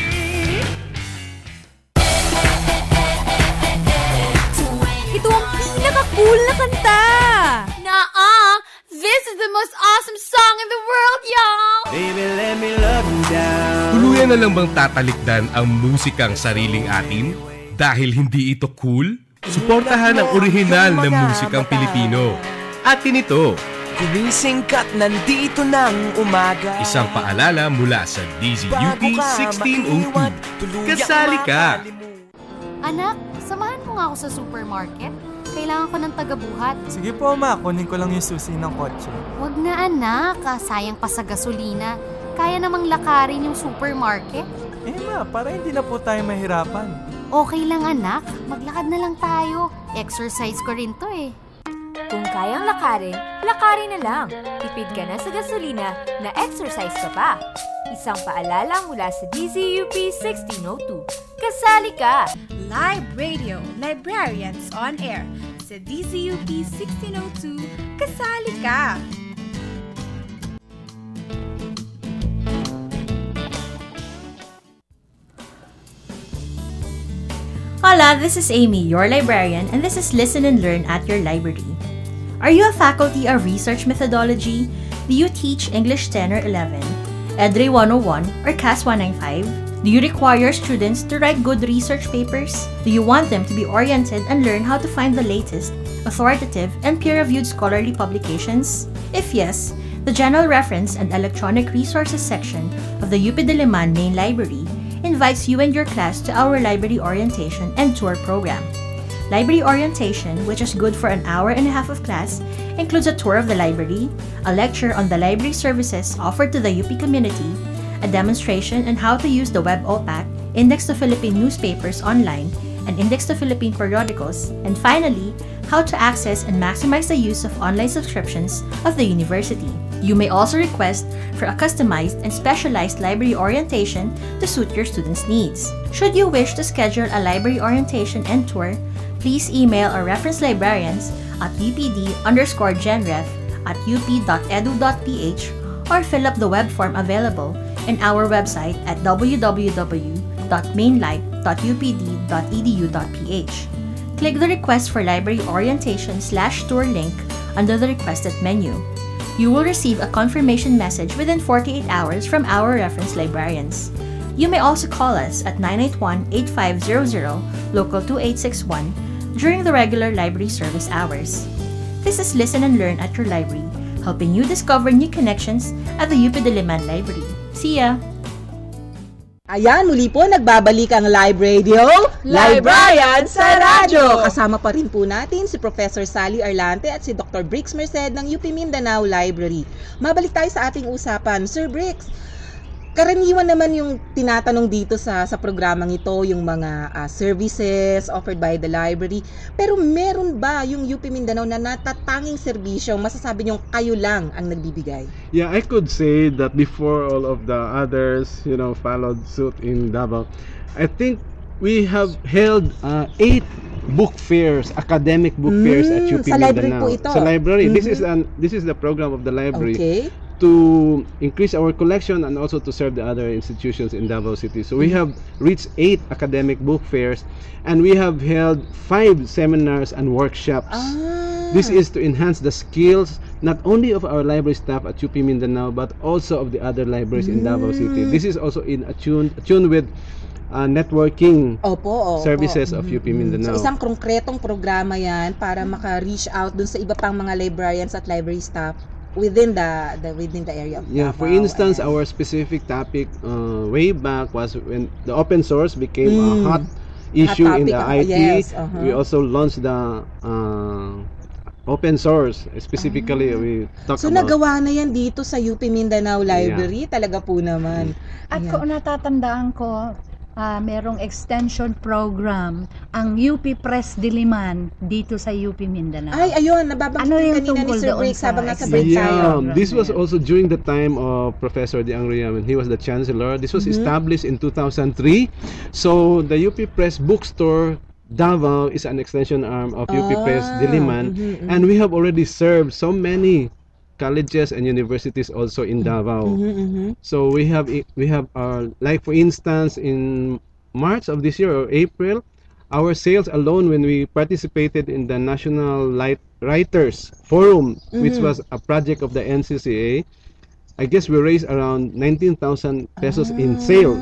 Speaker 18: Ito ang pinaka-cool na kanta!
Speaker 11: Naa! This is the most awesome song in the world, y'all!
Speaker 1: Baby, let me love you down.
Speaker 19: Tuluyan na lang bang tatalikdan ang musikang sariling atin? Dahil hindi ito cool? Suportahan ang orihinal na musikang Pilipino. Atin ito.
Speaker 6: Gumising ka't nandito ng umaga.
Speaker 19: Isang paalala mula sa D Z U P sixteen oh two. Kasali ka!
Speaker 20: Anak, samahan mo nga ako sa supermarket. Kailangan ko ng tagabuhat.
Speaker 21: Sige po, ma. Kunin ko lang yung susi ng kotse.
Speaker 20: Wag na, anak. Sayang pa sa gasolina. Kaya namang lakarin yung supermarket.
Speaker 21: Eh, ma, para hindi na po tayo mahirapan.
Speaker 20: Okay lang, anak. Maglakad na lang tayo. Exercise ko rin to eh.
Speaker 18: Kung kayang lakarin, lakarin na lang. Tipid ka na sa gasolina, na exercise ka pa. Isang paalala mula sa D Z U P sixteen oh two. Kasali ka!
Speaker 5: Live Radio, Librarians on Air. Sa D Z U P sixteen oh two, kasali ka!
Speaker 22: Hola, this is Amy, your librarian, and this is Listen and Learn at Your Library. Are you a faculty of research methodology? Do you teach English ten or eleven, EDRE one oh one, or C A S one ninety-five? Do you require students to write good research papers? Do you want them to be oriented and learn how to find the latest, authoritative, and peer-reviewed scholarly publications? If yes, the General Reference and Electronic Resources section of the U P Diliman Main Library invites you and your class to our library orientation and tour program. Library orientation, which is good for an hour and a half of class, includes a tour of the library, a lecture on the library services offered to the U P community, a demonstration on how to use the Web O P A C, Index to Philippine Newspapers online, and Index to Philippine Periodicals, and finally, how to access and maximize the use of online subscriptions of the university. You may also request for a customized and specialized library orientation to suit your students' needs. Should you wish to schedule a library orientation and tour, please email our reference librarians at upd underscore genref at up.edu.ph or fill up the web form available in our website at w w w dot mainlib dot u p d dot e d u dot p h. Click the Request for Library Orientation slash Tour link under the requested menu. You will receive a confirmation message within forty-eight hours from our reference librarians. You may also call us at nine eight one, eight five zero zero, local two eight six one, during the regular library service hours. This is Listen and Learn at Your Library, helping you discover new connections at the U P Diliman Library. See ya!
Speaker 7: Ayan, muli po nagbabalik ang Live Radio, Librarian sa Radyo! Kasama pa rin po natin si Professor Sally Arlante at si Doctor Brix Merced ng U P Mindanao Library. Mabalik tayo sa ating usapan. Sir Brix, karaniwan naman yung tinatanong dito sa sa programang ito, yung mga uh, services offered by the library. Pero meron ba yung U P Mindanao na natatanging serbisyo, masasabi niyong kayo lang ang nagbibigay?
Speaker 10: Yeah, I could say that before all of the others, you know, followed suit in Davao, I think we have held uh, eight book fairs, academic book mm, fairs at U P
Speaker 7: sa
Speaker 10: Mindanao.
Speaker 7: Library po ito.
Speaker 10: Sa library.
Speaker 7: Mm-hmm.
Speaker 10: This is an this is the program of the library.
Speaker 7: Okay.
Speaker 10: To increase our collection and also to serve the other institutions in Davao City. So we have reached eight academic book fairs, and we have held five seminars and workshops.
Speaker 7: Ah.
Speaker 10: This is to enhance the skills not only of our library staff at U P Mindanao but also of the other libraries mm. in Davao City. This is also in attune, attuned with uh, networking
Speaker 7: opo, opo.
Speaker 10: services of U P Mindanao.
Speaker 7: So isang konkretong programa yan para maka-reach out dun sa iba pang mga librarians at library staff within the, the within the area of
Speaker 10: yeah,
Speaker 7: Davao.
Speaker 10: For instance, our specific topic uh, way back was when the open source became mm. a hot issue hot in the I T.
Speaker 7: Yes, uh-huh.
Speaker 10: We also launched the uh, open source. Specifically, uh-huh. we talk
Speaker 7: so
Speaker 10: about...
Speaker 7: So nagawa na yan dito sa U P Mindanao Library? Yeah. Talaga po naman.
Speaker 8: At kung natatandaan ko, Uh, merong extension program ang U P Press Diliman dito sa U P Mindanao.
Speaker 7: Ay, ayun, nababanggit ano kanina ni Sir Briggs habang nasa break
Speaker 10: yeah,
Speaker 7: tayo.
Speaker 10: This was also during the time of Professor De Angria when he was the Chancellor. This was mm-hmm. established in two thousand three. So, the U P Press Bookstore Davao is an extension arm of U P ah, Press Diliman, mm-hmm, mm-hmm. and we have already served so many colleges and universities also in Davao.
Speaker 7: Mm-hmm, mm-hmm.
Speaker 10: So we have we have uh, like for instance in March of this year or April, our sales alone when we participated in the National Light Writers Forum, mm-hmm. which was a project of the N C C A, I guess we raised around nineteen thousand pesos ah. in sales.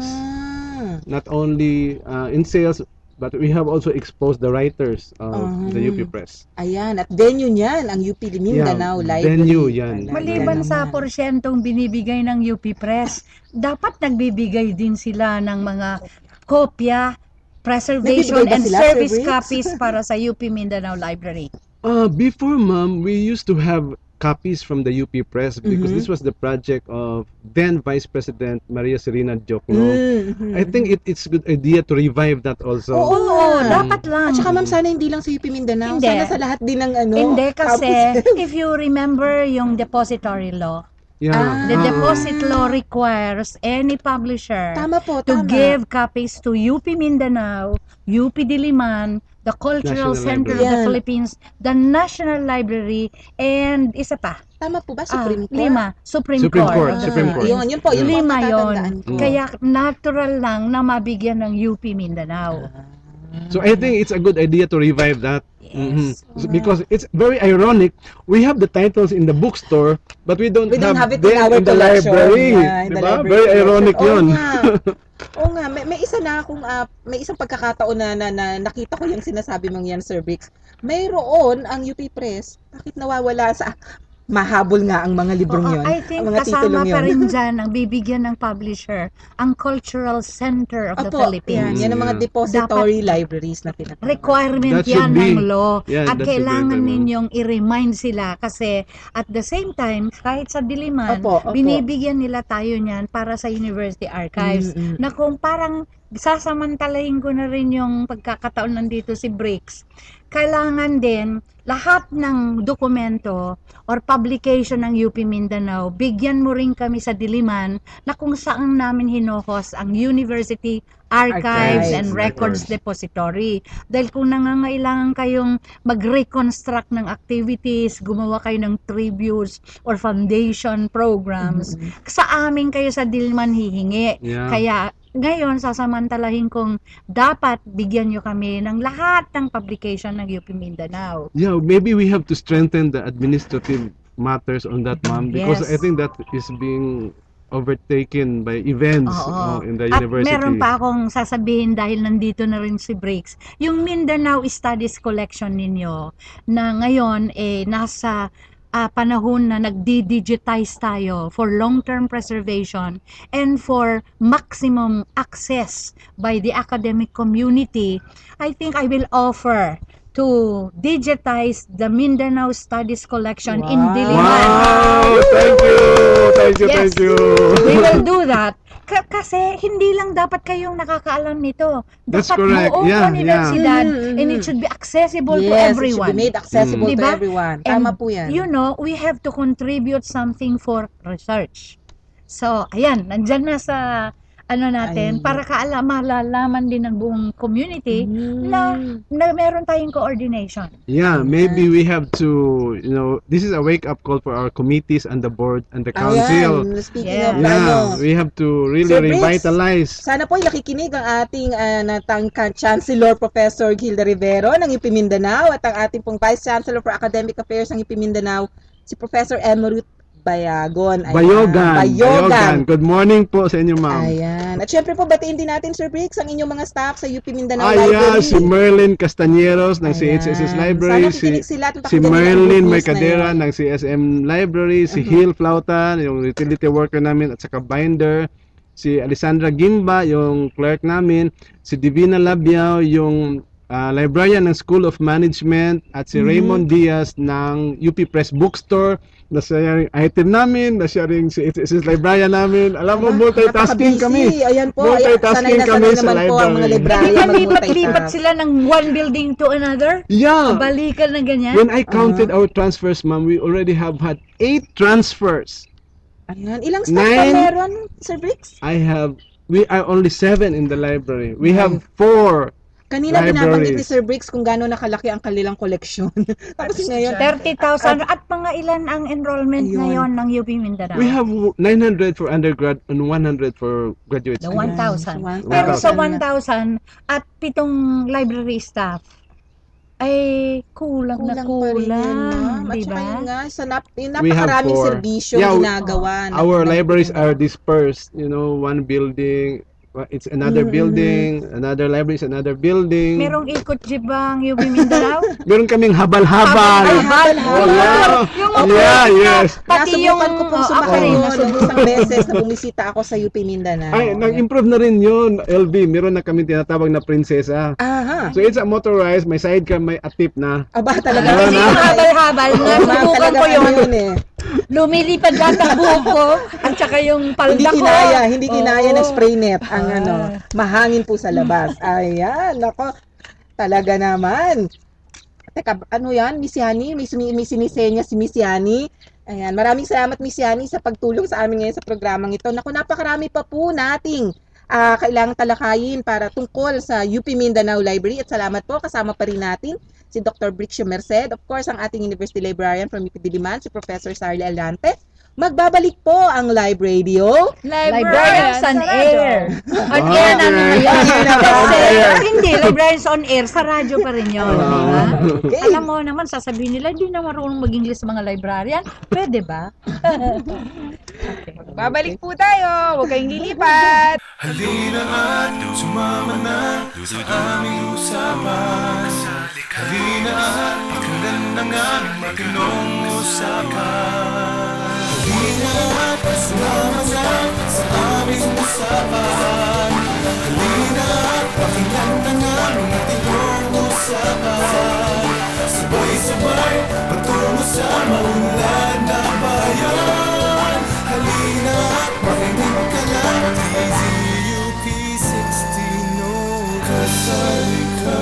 Speaker 10: Not only uh, in sales, but we have also exposed the writers of uh-huh. the U P Press.
Speaker 7: Ayan, at venue niyan, ang U P Mindanao
Speaker 10: yeah,
Speaker 7: Library.
Speaker 10: Venue yan.
Speaker 8: Maliban sa porsyentong binibigay ng U P Press, dapat nagbibigay din sila ng mga kopya, preservation and sila, service copies para sa U P Mindanao Library.
Speaker 10: Uh, before, ma'am, we used to have copies from the U P Press because mm-hmm. this was the project of then Vice President Maria Serena Jokno. Mm-hmm. I think it, it's a good idea to revive that also.
Speaker 8: Oo, oo um, dapat lang.
Speaker 7: At saka ma'am, sana hindi lang sa U P Mindanao, hindi. Sana sa lahat din ng ano.
Speaker 8: Hindi kasi, if you remember yung depository law,
Speaker 10: yeah.
Speaker 8: uh, the deposit law requires any publisher
Speaker 7: tama po,
Speaker 8: to
Speaker 7: tama.
Speaker 8: give copies to U P Mindanao, U P Diliman, the Cultural
Speaker 10: National
Speaker 8: Center
Speaker 10: Library.
Speaker 8: of the Philippines, the National Library, and isa pa.
Speaker 7: Tama po ba? Supreme
Speaker 8: ah,
Speaker 7: Court?
Speaker 8: Lima. Supreme,
Speaker 10: Supreme
Speaker 8: Court.
Speaker 10: Court. Supreme Court.
Speaker 7: Yun, yun po. Yun
Speaker 8: Lima
Speaker 7: po
Speaker 8: yun.
Speaker 7: ko.
Speaker 8: Kaya natural lang na mabigyan ng U P Mindanao.
Speaker 10: So I think it's a good idea to revive that.
Speaker 8: Yes.
Speaker 10: Mm-hmm. So, because it's very ironic. We have the titles in the bookstore, but we don't,
Speaker 7: we don't have,
Speaker 10: have
Speaker 7: it in our
Speaker 10: in the
Speaker 7: collection.
Speaker 10: library.
Speaker 7: Yeah, in the library
Speaker 10: very
Speaker 7: collection.
Speaker 10: ironic
Speaker 7: oh,
Speaker 10: yun.
Speaker 7: Oo nga, may, may isa na akong, uh, may isang pagkakataon na, na, na nakita ko yung sinasabi mong yan, Sir Briggs. Mayroon ang U P Press, bakit nawawala sa, mahabol nga ang mga librong
Speaker 8: Oo,
Speaker 7: yun.
Speaker 8: I think
Speaker 7: ang mga
Speaker 8: kasama pa
Speaker 7: yun.
Speaker 8: rin dyan ang bibigyan ng publisher, ang Cultural Center of
Speaker 7: Opo,
Speaker 8: the Philippines.
Speaker 7: Yan, yan ang mga depository
Speaker 8: Dapat
Speaker 7: libraries na tinatawag.
Speaker 8: Requirement
Speaker 10: That should
Speaker 8: yan
Speaker 10: be.
Speaker 8: ng law.
Speaker 10: Yeah,
Speaker 8: at
Speaker 10: that should
Speaker 8: kailangan
Speaker 10: be,
Speaker 8: ninyong i-remind sila kasi at the same time, kahit sa Diliman,
Speaker 7: Opo, opo.
Speaker 8: binibigyan nila tayo niyan para sa University Archives
Speaker 7: Mm, mm.
Speaker 8: na kung parang sasamantalahin ko na rin yung pagkakataon nandito si Briggs. Kailangan din lahat ng dokumento or publication ng U P Mindanao, bigyan mo rin kami sa Diliman na kung saan namin hinuhos ang University Archives,
Speaker 7: Archives
Speaker 8: and Records,
Speaker 10: Records.
Speaker 8: Depository. Dahil kung nangangailangan kayong mag-reconstruct ng activities, gumawa kayo ng tributes or foundation programs,
Speaker 7: Mm-hmm.
Speaker 8: sa amin kayo sa Diliman hihingi.
Speaker 10: Yeah.
Speaker 8: Kaya ngayon, sasamantalahin kong dapat bigyan nyo kami ng lahat ng publication ng U P Mindanao.
Speaker 10: Yeah, maybe we have to strengthen the administrative matters on that, ma'am, because
Speaker 8: Yes.
Speaker 10: I think that is being overtaken by events uh,
Speaker 8: Oo.
Speaker 10: in the
Speaker 8: At
Speaker 10: university.
Speaker 8: meron pa akong sasabihin dahil nandito na rin si Briggs. Yung Mindanao Studies Collection ninyo na ngayon eh nasa uh, panahon na nagdi-digitize tayo for long-term preservation and for maximum access by the academic community, I think I will offer to digitize the Mindanao Studies Collection in Diliman.
Speaker 10: Wow! Thank you! Thank you,
Speaker 8: Yes,
Speaker 10: thank you!
Speaker 8: we will do that. Ka- kasi hindi lang dapat kayong nakakaalam nito.
Speaker 10: That's
Speaker 8: Dapat
Speaker 10: correct.
Speaker 8: buong
Speaker 10: Yeah,
Speaker 8: universidad
Speaker 7: yeah.
Speaker 8: and it should be accessible to
Speaker 7: Yes, it
Speaker 8: everyone.
Speaker 7: should be made accessible
Speaker 10: Mm.
Speaker 7: to
Speaker 8: Diba?
Speaker 7: everyone. Tama
Speaker 8: And,
Speaker 7: po yan.
Speaker 8: You know, we have to contribute something for research. So, ayan, nandyan na sa ano natin,
Speaker 7: Ay.
Speaker 8: para kaalam, malalaman din ng buong community na, na meron tayong coordination.
Speaker 10: Yeah, maybe we have to, you know, this is a wake-up call for our committees and the board and the council.
Speaker 7: Ayan, speaking
Speaker 8: Yeah.
Speaker 7: of ano,
Speaker 10: Yeah, we have to really
Speaker 7: Sir Briggs,
Speaker 10: revitalize.
Speaker 7: sana po ay nakikinig ang ating uh, natang Chancellor Professor Gilda Rivero ng I P Mindanao at ang ating pong Vice Chancellor for Academic Affairs ng I P Mindanao, si Professor Emerut Bayagon. Ayan.
Speaker 10: Bayogan.
Speaker 7: Bayogan.
Speaker 10: Good morning po sa inyo, ma'am.
Speaker 7: Ayan. At syempre po, batiin din natin, Sir Briggs, ang inyong mga staff sa U P Mindanao
Speaker 10: Ayan,
Speaker 7: Library.
Speaker 10: si Merlin Castañeros ng C H S S
Speaker 7: Ayan.
Speaker 10: Library,
Speaker 7: Sana
Speaker 10: si,
Speaker 7: nakikinig sila at
Speaker 10: si
Speaker 7: pakinggan nila ang
Speaker 10: Merlin
Speaker 7: good news
Speaker 10: Mercadera
Speaker 7: na yun.
Speaker 10: ng C S M Library, si
Speaker 7: Mhm.
Speaker 10: Hill Flauta, yung utility worker namin at saka binder, si Alessandra Gimba, yung clerk namin, si Divina Labiao, yung ah, librarian ng School of Management, at si
Speaker 7: Mhm.
Speaker 10: Raymond Diaz ng U P Press Bookstore, na siya yung item namin, na siya rin si C H S S librarian namin. Alam mo, multitasking kami.
Speaker 7: Ayan po, ayan,
Speaker 10: Multitasking
Speaker 7: sanay na
Speaker 10: kami
Speaker 7: sanay
Speaker 10: sa
Speaker 7: naman po ang mga
Speaker 10: library.
Speaker 7: librarian
Speaker 8: Hindi ba lipat-lipat
Speaker 7: mag-multitask.
Speaker 8: sila ng one building to another?
Speaker 10: Yeah.
Speaker 8: Balikan na ganyan?
Speaker 10: When I counted our transfers, ma'am, we already have had eight transfers.
Speaker 7: Ayan. Ilang staff ka
Speaker 10: Nine.
Speaker 7: meron, Sir Briggs?
Speaker 10: I have, we are only seven in the library. We have four
Speaker 7: Kanina binabanggit ni
Speaker 10: libraries.
Speaker 7: Sir Briggs kung gaano nakalaki ang kanilang koleksyon. Tapos ngayon,
Speaker 8: thirty thousand. At mga ilan ang enrollment
Speaker 7: Ayun.
Speaker 8: ngayon ng U P Mindanao?
Speaker 10: We have nine hundred for undergrad and one hundred for graduate
Speaker 8: The
Speaker 10: students.
Speaker 8: one thousand.
Speaker 7: Ayan.
Speaker 8: Pero sa
Speaker 10: one
Speaker 8: one thousand at pitong library staff, ay kulang, na
Speaker 7: kulang pa rin yan,
Speaker 8: kulang.
Speaker 7: ma'am. At
Speaker 8: Diba?
Speaker 7: saka yun nga, sa nap yung
Speaker 10: We have
Speaker 7: napakaraming
Speaker 10: four.
Speaker 7: serbisyo
Speaker 10: Yeah, we-
Speaker 7: ginagawa. ng-
Speaker 10: Our
Speaker 7: ng-
Speaker 10: libraries are dispersed, you know, one building, it's another
Speaker 8: Mm-mm.
Speaker 10: building, another library is another building.
Speaker 8: Merong ikot jeep bang U P Mindanao?
Speaker 10: Meron kaming habal-habal.
Speaker 8: Habal,
Speaker 10: Oh, yeah.
Speaker 8: Yung
Speaker 10: Yeah, yes.
Speaker 8: Pati yung
Speaker 7: Nasubukan ko pong
Speaker 8: oh,
Speaker 7: sumakay
Speaker 8: ako rin,
Speaker 7: nung
Speaker 8: nasubukan
Speaker 7: isang
Speaker 8: ko.
Speaker 7: beses na bumisita ako sa U P Mindanao.
Speaker 10: Ay, nag-improve na rin yun, L B. Meron na kami tinatawag na prinsesa.
Speaker 7: Aha.
Speaker 10: So it's a motorized, may sidecar, may atip na.
Speaker 7: Aba, talaga.
Speaker 10: Meron
Speaker 8: Kasi
Speaker 10: na.
Speaker 8: yung habal-habal,
Speaker 7: Oo, ma'am,
Speaker 8: nasubukan
Speaker 7: talaga
Speaker 8: ko yun.
Speaker 7: yun eh.
Speaker 8: Lumilipad lahat ang buhok ko at saka yung palda
Speaker 7: Hindi
Speaker 8: ko.
Speaker 7: kinaya, hindi kinaya
Speaker 8: Oo.
Speaker 7: ng spray net ang
Speaker 8: Ah.
Speaker 7: ano, mahangin po sa labas. Ayan, nako. Talaga naman. Teka, ano yan, Miss Yani? May, sumi- may sinisenya si Miss Yani. Ayan, maraming salamat Miss Yani sa pagtulong sa amin ngayon sa programang ito. Naku, napakarami pa po nating ah, kailangang talakayin para tungkol sa U P Mindanao Library. At salamat po, kasama pa rin natin si Doctor Brixio Merced. Of course, ang ating University Librarian from U P Diliman, si Professor Sarli Alante. Magbabalik po ang Live Radio.
Speaker 8: Librarians on Air. On
Speaker 10: Ah,
Speaker 8: air namin
Speaker 10: okay.
Speaker 8: ngayon.
Speaker 10: On
Speaker 8: Kasi,
Speaker 10: air.
Speaker 8: hindi, Librarians on Air, sa radyo pa rin yun.
Speaker 10: Ah,
Speaker 8: diba?
Speaker 7: okay.
Speaker 8: Alam mo naman, sasabihin nila, hindi na marunong mag-English mga librarian. Pwede ba?
Speaker 5: Babalik po tayo. Huwag kayong lilipat.
Speaker 1: Halina at sumama na sa aming usapan. Halina at pakinggan ang aming matinong usapan. Halina at sumama na sa aming usapan. Halina at pakinggan ang aming matinong usapan. Sabay-sabay patungo sa maunlad na bayan. Halina at makinig ka lang. D Z U P sixteen, oh, kasali ka.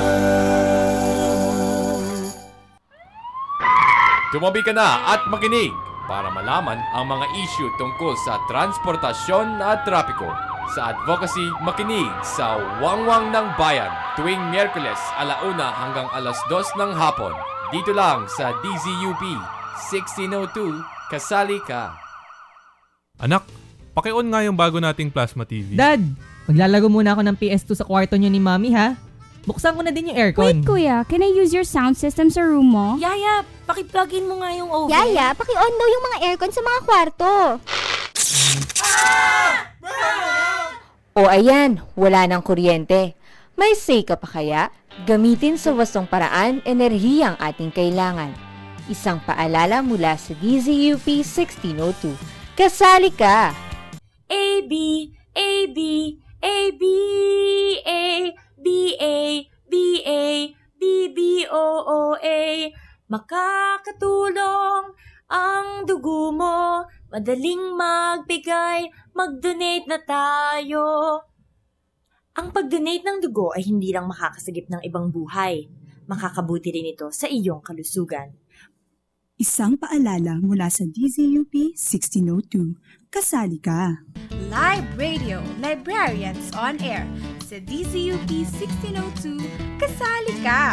Speaker 2: Tumabi ka na at makinig para malaman ang mga issue tungkol sa transportasyon at trapiko. Sa advocacy, makinig sa Wangwang ng Bayan tuwing Miyerkules alauna hanggang alas dos ng hapon. Dito lang sa D Z U P sixteen oh two, kasali ka.
Speaker 4: Anak, paki-on nga yung bago nating plasma T V.
Speaker 23: Dad, maglalago muna ako ng P S two sa kwarto niyo ni Mami ha. Buksan ko na din yung aircon.
Speaker 24: Wait, kuya. Can I use your sound system sa room mo?
Speaker 13: Yaya, paki-plug in mo nga yung oven.
Speaker 11: Yaya, paki-on daw yung mga aircon sa mga kwarto.
Speaker 18: O ayan, wala ng kuryente. May say ka pa kaya? Gamitin sa wasong paraan enerhiyang ating kailangan. Isang paalala mula sa D Z U P sixteen oh two. Kasali ka!
Speaker 13: A, B, A, B, A, B, A, B, A, B, A, B, B, O, O, A. Makakatulong ang dugo mo Madaling magbigay, mag-donate na tayo. Ang pag-donate ng dugo ay hindi lang makakasagip ng ibang buhay. Makakabuti rin ito sa iyong kalusugan.
Speaker 14: Isang paalala mula sa D Z U P sixteen oh two. Kasali ka!
Speaker 5: Live Radio, Librarians on Air. Sa D Z U P sixteen oh two, kasali ka!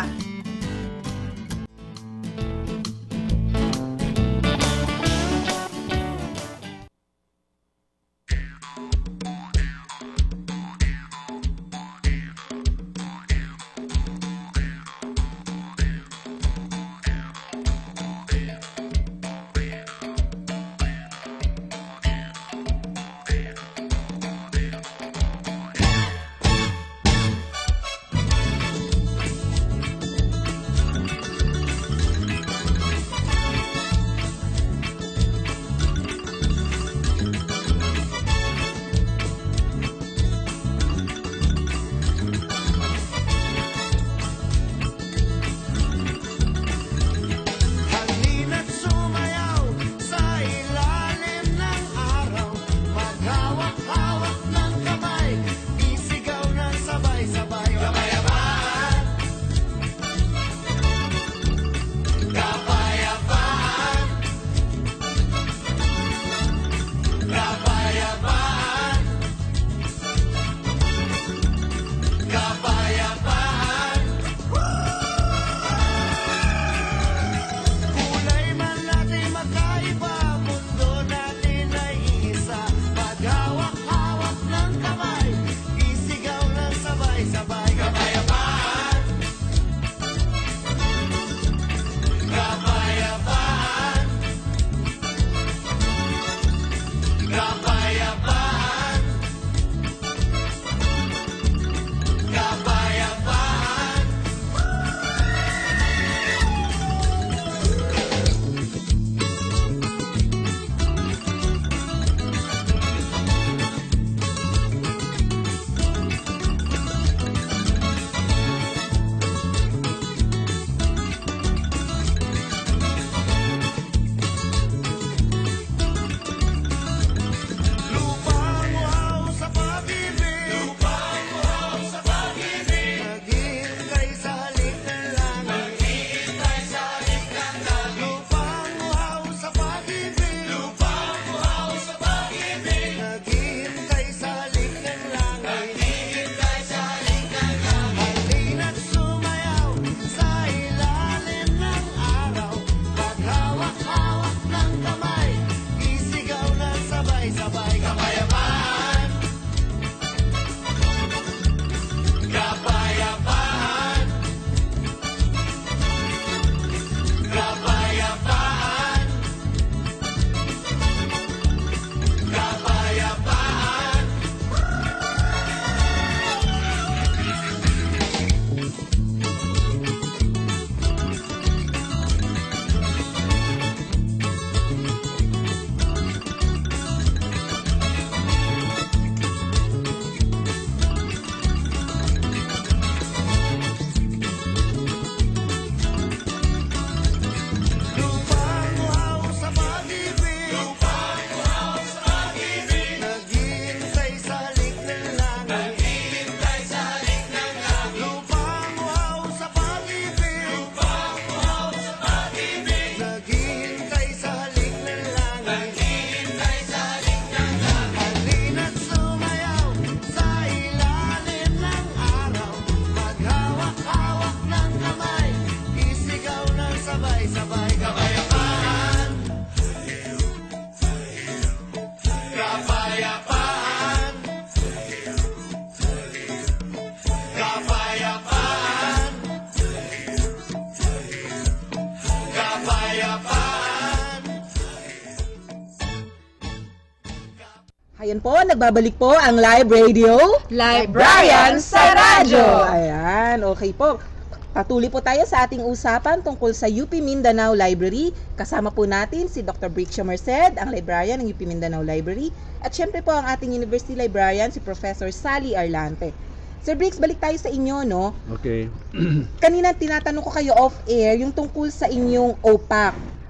Speaker 7: Ayan po, nagbabalik po ang live radio.
Speaker 5: Librarian sa radyo.
Speaker 7: Ayan, okay po. Patuloy po tayo sa ating usapan tungkol sa U P Mindanao Library. Kasama po natin si Doctor Brixia Merced, ang librarian ng U P Mindanao Library. At syempre po ang ating University Librarian, si Professor Sally Arlante. Sir Brix, balik tayo sa inyo, no?
Speaker 10: Okay.
Speaker 7: Kanina tinatanong ko kayo off-air yung tungkol sa inyong O P A C.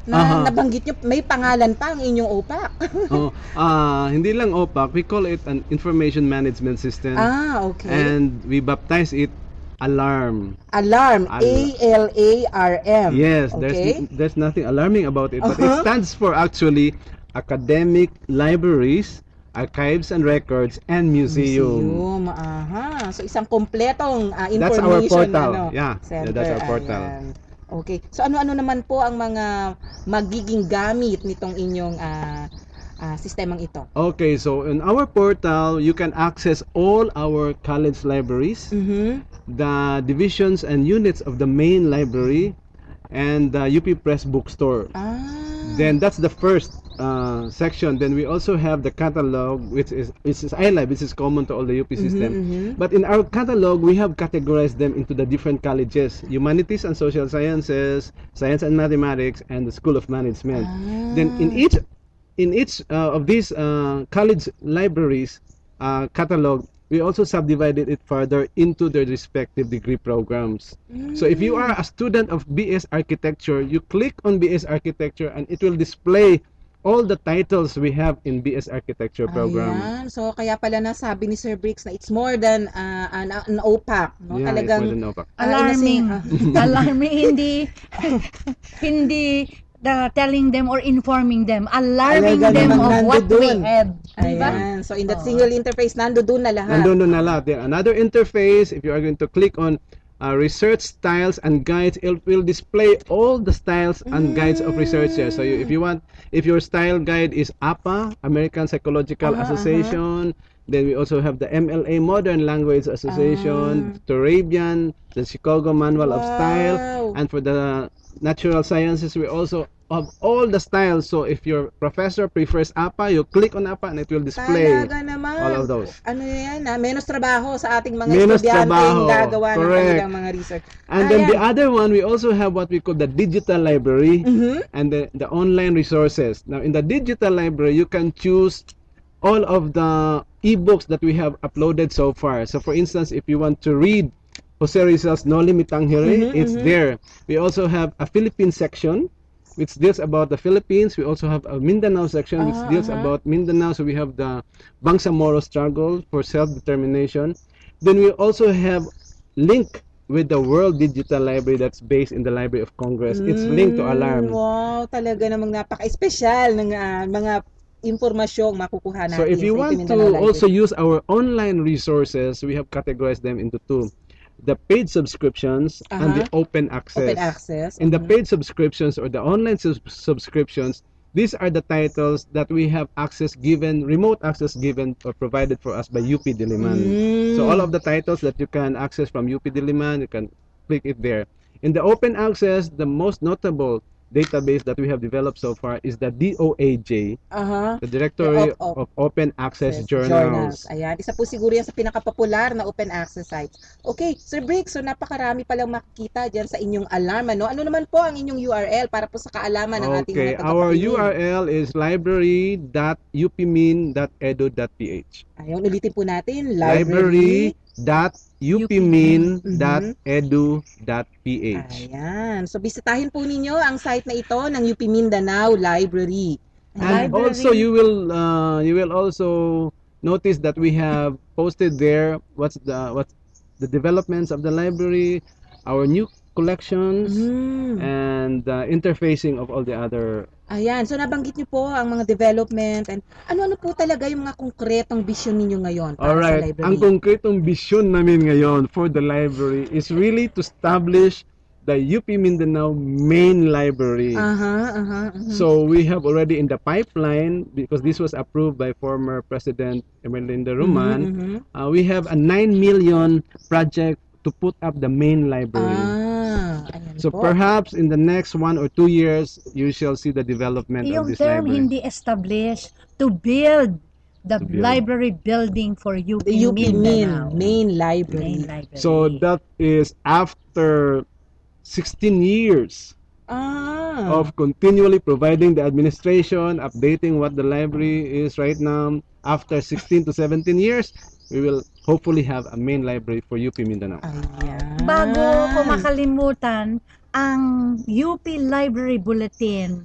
Speaker 7: na
Speaker 10: Aha.
Speaker 7: nabanggit nyo, may pangalan pa ang inyong O P A C.
Speaker 10: Oh, ah, hindi lang O P A C, we call it an information management system.
Speaker 7: Ah, okay.
Speaker 10: And we baptize it Alarm.
Speaker 7: Alarm,
Speaker 10: Al-
Speaker 7: A L A R M.
Speaker 10: Yes,
Speaker 7: okay.
Speaker 10: there's there's nothing alarming about it, but it
Speaker 7: Uh-huh.
Speaker 10: stands for actually academic libraries, archives and records, and museum.
Speaker 7: Museum, aha. So isang kompletong ah,
Speaker 10: That's our
Speaker 7: information
Speaker 10: portal.
Speaker 7: ano,
Speaker 10: Yeah,
Speaker 7: center.
Speaker 10: yeah, that's our portal.
Speaker 7: Ayan. Okay. So ano-ano naman po ang mga magiging gamit nitong inyong ah, ah, sistemang ito?
Speaker 10: Okay, so in our portal, you can access all our college libraries,
Speaker 7: Mm-hmm.
Speaker 10: the divisions and units of the main library, and the U P Press bookstore.
Speaker 7: Ah.
Speaker 10: Then that's the first uh, section. Then we also have the catalog, which is which is iLab, which is common to all the U P system.
Speaker 7: Mhm, mhm.
Speaker 10: But in our catalog, we have categorized them into the different colleges: humanities and social sciences, science and mathematics, and the School of Management. Then in each in each uh, of these uh, college libraries uh, catalog, we also subdivided it further into their respective degree programs. So if you are a student of B S Architecture, you click on B S Architecture and it will display all the titles we have in B S Architecture program.
Speaker 7: Ayan. So kaya pala nasabi ni Sir Briggs na it's more than uh, an, an O P A C, no?
Speaker 10: Yeah,
Speaker 7: Talagang
Speaker 10: it's more than O P A C.
Speaker 7: ah,
Speaker 8: Alarming.
Speaker 7: inasing- ah.
Speaker 8: Alarming, hindi, hindi the telling them or informing them. Alarming
Speaker 7: Talaga
Speaker 8: them
Speaker 7: namang
Speaker 8: of what we
Speaker 7: nandun.
Speaker 8: have. Diba?
Speaker 7: Ayan. So in that single interface, nando doon na lahat.
Speaker 10: Nandun na lahat. Then another interface, if you are going to click on uh, research styles and guides, it will display all the styles and guides of researchers. So you, if you want, if your style guide is A P A, American Psychological
Speaker 7: Uh-huh,
Speaker 10: Association, then we also have the M L A, Modern Language Association, Turabian, the Chicago Manual of Style,
Speaker 7: Wow.
Speaker 10: and for the natural sciences, we also have all the styles. So if your professor prefers A P A, you click on A P A and it will display
Speaker 7: Talaga naman.
Speaker 10: all of those.
Speaker 7: Ano yan, ha? Menos trabaho sa ating mga
Speaker 10: Menos
Speaker 7: estudyante
Speaker 10: trabaho.
Speaker 7: yung gagawa ng
Speaker 10: Correct.
Speaker 7: kanilang mga research.
Speaker 10: And then the
Speaker 7: Ayan.
Speaker 10: other one, we also have what we call the digital library and the, the online resources. Now, in the digital library, you can choose all of the ebooks that we have uploaded so far. So, for instance, if you want to read Jose Rizal's No Limitang Hiri,
Speaker 7: Mhm,
Speaker 10: it's
Speaker 7: mhm.
Speaker 10: there. We also have a Philippine section, which deals about the Philippines. We also have a Mindanao section, which
Speaker 7: Ah,
Speaker 10: deals
Speaker 7: aha.
Speaker 10: about Mindanao. So we have the Bangsamoro struggle for self-determination. Then we also have link with the World Digital Library that's based in the Library of Congress. It's linked to
Speaker 7: Mm,
Speaker 10: Alarm.
Speaker 7: Wow, talaga namang napaka-espesyal ng ah, mga impormasyong makukuha natin.
Speaker 10: So if you
Speaker 7: sa
Speaker 10: want
Speaker 7: Mindanao
Speaker 10: to
Speaker 7: Library.
Speaker 10: also use our online resources, we have categorized them into two: the paid subscriptions and the
Speaker 7: Uh-huh.
Speaker 10: open access.
Speaker 7: Open access,
Speaker 10: In the
Speaker 7: mhm.
Speaker 10: paid subscriptions or the online sus- subscriptions, these are the titles that we have access given, remote access given or provided for us by U P Diliman.
Speaker 7: Mm.
Speaker 10: So all of the titles that you can access from U P Diliman, you can click it there. In the open access, the most notable database that we have developed so far is the D O A J,
Speaker 7: Aha.
Speaker 10: the Directory
Speaker 7: The op- op-
Speaker 10: of Open Access
Speaker 7: Journals.
Speaker 10: Journals.
Speaker 7: Ayan, isa po siguro yan sa pinakapopular na open access sites. Okay, Sir Briggs, so napakarami palang makikita dyan sa inyong alarm. Ano, ano naman po ang inyong U R L para po sa kaalaman ng ating
Speaker 10: Okay,
Speaker 7: mga
Speaker 10: our
Speaker 7: tagapakinig?
Speaker 10: U R L is library dot u p min dot edu dot p h.
Speaker 7: Ayun, ulitin po natin,
Speaker 10: library
Speaker 7: library.
Speaker 10: dot u p min dot edu dot p h.
Speaker 7: Ayan, so bisitahin po ninyo ang site na ito ng U P Mindanao Library.
Speaker 10: And also you will uh, you will also notice that we have posted there what's the what's the developments of the library, our new collections, and the interfacing of all the other.
Speaker 7: Ayan, so nabanggit niyo po ang mga development and ano-ano po talaga yung mga konkretong vision ninyo ngayon para sa
Speaker 10: Alright,
Speaker 7: library?
Speaker 10: ang konkretong vision namin ngayon for the library is really to establish the U P Mindanao main library.
Speaker 7: Aha, aha, aha.
Speaker 10: So we have already in the pipeline, because this was approved by former President Emelinda Roman,
Speaker 7: Mhm, mhm.
Speaker 10: uh, we have a nine million project to put up the main library.
Speaker 7: Ah, ayan
Speaker 10: So
Speaker 7: po.
Speaker 10: perhaps in the next one or two years, you shall see the development of
Speaker 8: Yung
Speaker 10: this
Speaker 8: term
Speaker 10: library.
Speaker 8: hindi established to build the
Speaker 10: To build.
Speaker 8: library building for U P,
Speaker 7: The U P Min,
Speaker 8: Mindanao.
Speaker 7: main library.
Speaker 8: Main library.
Speaker 10: So that is after sixteen years
Speaker 7: Ah.
Speaker 10: of continually providing the administration, updating what the library is right now. After sixteen to seventeen years, we will hopefully have a main library for U P Mindanao.
Speaker 8: Bago ko makalimutan, ang U P Library Bulletin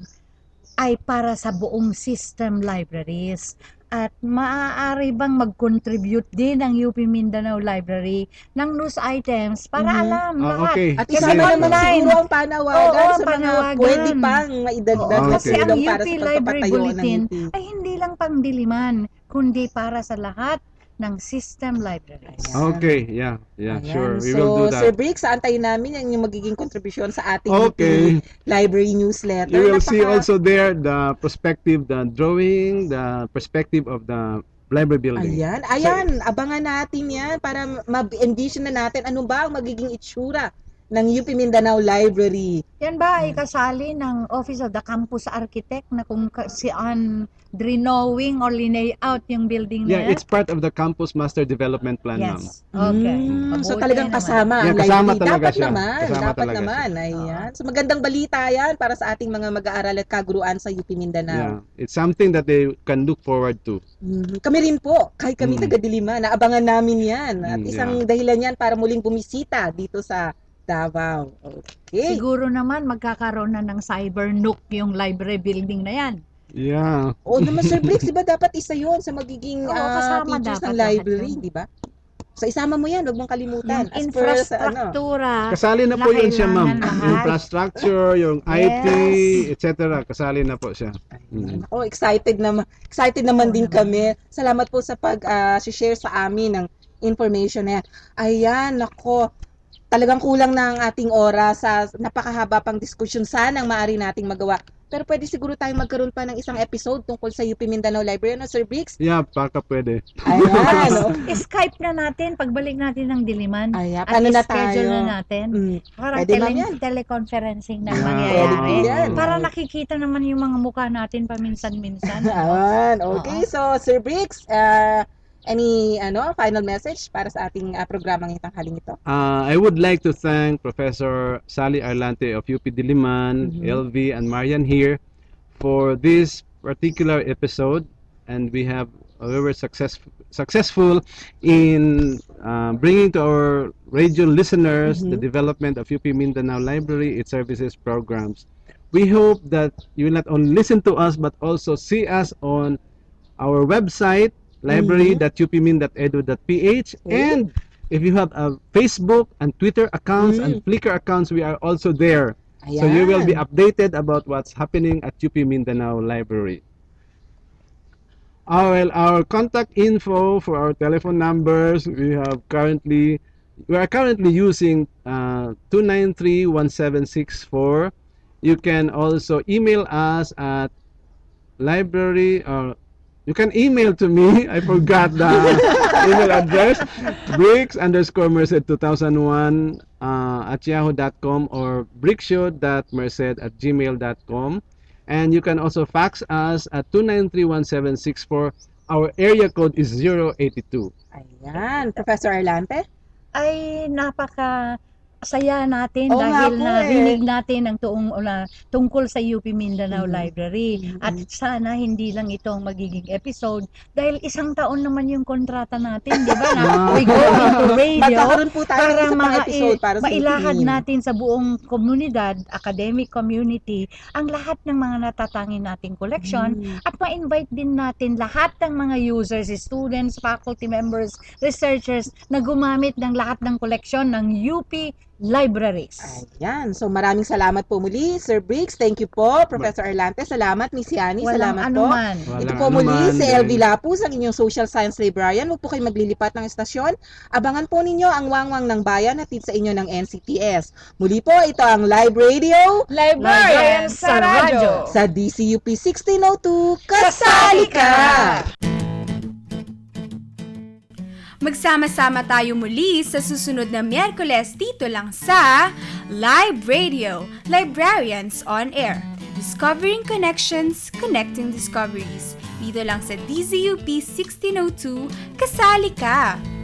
Speaker 8: ay para sa buong system libraries. At maaari bang mag-contribute din ang U P Mindanao Library ng news items para
Speaker 7: Mhm.
Speaker 8: alam
Speaker 10: Ah,
Speaker 8: lahat.
Speaker 10: okay.
Speaker 7: At
Speaker 8: Kasi
Speaker 7: isama naman
Speaker 8: online.
Speaker 7: siguro ang panawagan
Speaker 8: Oo,
Speaker 7: sa mga
Speaker 8: panawagan.
Speaker 7: pwede pang maidagdag
Speaker 8: Oo,
Speaker 7: na
Speaker 8: kasi ang
Speaker 7: tulong
Speaker 8: U
Speaker 7: para
Speaker 8: P
Speaker 7: sa
Speaker 8: Library
Speaker 7: pagpapatayo ng
Speaker 8: Bulletin
Speaker 7: U P.
Speaker 8: ay hindi lang pangdiliman, kundi para sa lahat ng system libraries.
Speaker 10: Okay, yeah, yeah,
Speaker 7: Ayan.
Speaker 10: sure. We
Speaker 7: so,
Speaker 10: will do
Speaker 7: Sir
Speaker 10: that.
Speaker 7: Briggs, antayin namin yan yung magiging kontribusyon sa ating
Speaker 10: Okay.
Speaker 7: U P Library newsletter.
Speaker 10: You will see
Speaker 7: Napaka-
Speaker 10: also there the perspective, the drawing, the perspective of the library building.
Speaker 7: Ayan, ayan, abangan natin yan para ma-envision na natin ano ba ang magiging itsura ng U P Mindanao Library.
Speaker 8: Yan ba ay kasali ng Office of the Campus Architect na kung ka- sian drawing or layout yung building na
Speaker 10: Yeah,
Speaker 8: yan?
Speaker 10: it's part of the Campus Master Development Plan, ma'am.
Speaker 8: Yes. Okay.
Speaker 7: Mm, so
Speaker 8: Mabuti
Speaker 7: talagang
Speaker 8: naman.
Speaker 7: kasama ang
Speaker 10: Yeah, kasama
Speaker 7: library.
Speaker 10: talaga
Speaker 7: Dapat
Speaker 10: siya.
Speaker 7: naman,
Speaker 10: Kasama
Speaker 7: dapat
Speaker 10: talaga
Speaker 7: naman. Ayan. So magandang balita yan para sa ating mga mag-aaral at kaguruan sa U P Mindanao.
Speaker 10: Yeah, it's something that they can look forward to.
Speaker 7: Mhm. Kami rin po, kahit kami
Speaker 10: Mm.
Speaker 7: taga Diliman, naabangan namin yan. At
Speaker 10: Mm,
Speaker 7: isang
Speaker 10: yeah.
Speaker 7: dahilan yan para muling bumisita dito sa Davao. Okay.
Speaker 8: Siguro naman magkakaroon na ng cyber nook yung library building na yan.
Speaker 10: Yeah.
Speaker 7: Oo naman, Sir Briggs, di ba dapat isa yon sa magiging
Speaker 8: Oo,
Speaker 7: ah,
Speaker 8: kasama
Speaker 7: teachers
Speaker 8: dapat
Speaker 7: ng
Speaker 8: lahat
Speaker 7: library,
Speaker 8: yun.
Speaker 7: di ba? So isama mo yan, huwag mong kalimutan.
Speaker 8: Yung
Speaker 7: As per sa ano.
Speaker 8: infrastruktura
Speaker 10: Kasali na po yun siya, ma'am.
Speaker 8: kailangan lahat.
Speaker 10: Infrastructure, yung I T,
Speaker 8: Yes.
Speaker 10: et cetera. Kasali na po siya. Mm.
Speaker 7: Oh, excited naman. Excited naman din kami. Salamat po sa pag-share sa amin ng information na yan. Ayan, nako. Talagang kulang na ang ating oras sa napakahaba pang diskusyon. Sana ang maaari nating magawa. Pero pwede siguro tayong magkaroon pa ng isang episode tungkol sa U P Mindanao Library, no, Sir Briggs?
Speaker 10: Yeah, baka pwede.
Speaker 7: Ayan, no?
Speaker 8: Skype na natin pagbalik natin ng Diliman.
Speaker 7: Ayan,
Speaker 8: At
Speaker 7: paano na
Speaker 8: schedule
Speaker 7: tayo?
Speaker 8: na natin.
Speaker 7: Mm.
Speaker 8: Parang
Speaker 7: Pwede, ma'am,
Speaker 8: tele-
Speaker 7: yan.
Speaker 8: teleconferencing na
Speaker 10: Yeah,
Speaker 8: mangyayari.
Speaker 10: pwede yan.
Speaker 8: Para nakikita naman yung mga mukha natin paminsan-minsan.
Speaker 7: Ayan, okay. So, Sir Briggs, uh, any ano final message para sa ating uh, programang itang haling ito?
Speaker 10: Uh, I would like to thank Professor Sally Arlante of U P Diliman,
Speaker 7: Mhm.
Speaker 10: L V, and Marian here for this particular episode. And we have uh, we were success, successful in uh, bringing to our radio listeners the
Speaker 7: Mhm.
Speaker 10: development of U P Mindanao Library, its services, programs. We hope that you will not only listen to us but also see us on our website, library dot u p min dot e d u dot p h, and if you have a Facebook and Twitter accounts and Flickr accounts, we are also there. So you will be
Speaker 7: Ayan.
Speaker 10: updated about what's happening at U P Mindanao Library. Our, our contact info for our telephone numbers, we have currently, we are currently using uh, two nine three, one seven six four. You can also email us at library, or you can email to me. I forgot the email address. Bricks underscore Merced two thousand one uh, at yahoo dot com or brickshow dot merced at gmail dot com. And you can also fax us at two nine three, one seven six four. Our area code is zero eight two.
Speaker 7: Ayan, Professor Arlante?
Speaker 8: Ay napaka saya natin
Speaker 7: Oo nga
Speaker 8: dahil
Speaker 7: po
Speaker 8: narinig
Speaker 7: eh.
Speaker 8: natin ang tuong ula, tungkol sa U P Mindanao
Speaker 7: Mhm.
Speaker 8: Library. At sana hindi lang ito ang magiging episode dahil isang taon naman yung kontrata natin, di ba? Na we go into radio
Speaker 7: Magkakaroon po tayo ng
Speaker 8: para
Speaker 7: isa pang
Speaker 8: ma-
Speaker 7: episode para sa
Speaker 8: mailahad
Speaker 7: U P.
Speaker 8: natin sa buong komunidad, academic community, ang lahat ng mga natatangin nating collection
Speaker 7: Mm.
Speaker 8: at ma-invite din natin lahat ng mga users, students, faculty members, researchers na gumamit ng lahat ng collection ng U P libraries.
Speaker 7: Ayan. So maraming salamat po muli, Sir Briggs. Thank you po, Professor Arlante. Salamat, Miss Yani.
Speaker 8: Walang
Speaker 7: Salamat po.
Speaker 8: anuman.
Speaker 7: Ito
Speaker 10: Walang
Speaker 7: po muli
Speaker 10: anuman,
Speaker 7: si L V
Speaker 10: guys.
Speaker 7: Lapus, ang inyong social science librarian. Huwag po kayo maglilipat ng estasyon. Abangan po ninyo ang Wangwang ng Bayan hatid sa inyo ng N C T S. Muli po, ito ang Live Radio
Speaker 8: Librarian sa radyo.
Speaker 7: sa D C U P sixteen oh two. Kasali ka!
Speaker 5: Magsama-sama tayo muli sa susunod na Miyerkules dito lang sa Live Radio, Librarians on Air. Discovering Connections, Connecting Discoveries. Dito lang sa D Z U P sixteen oh two, kasali ka!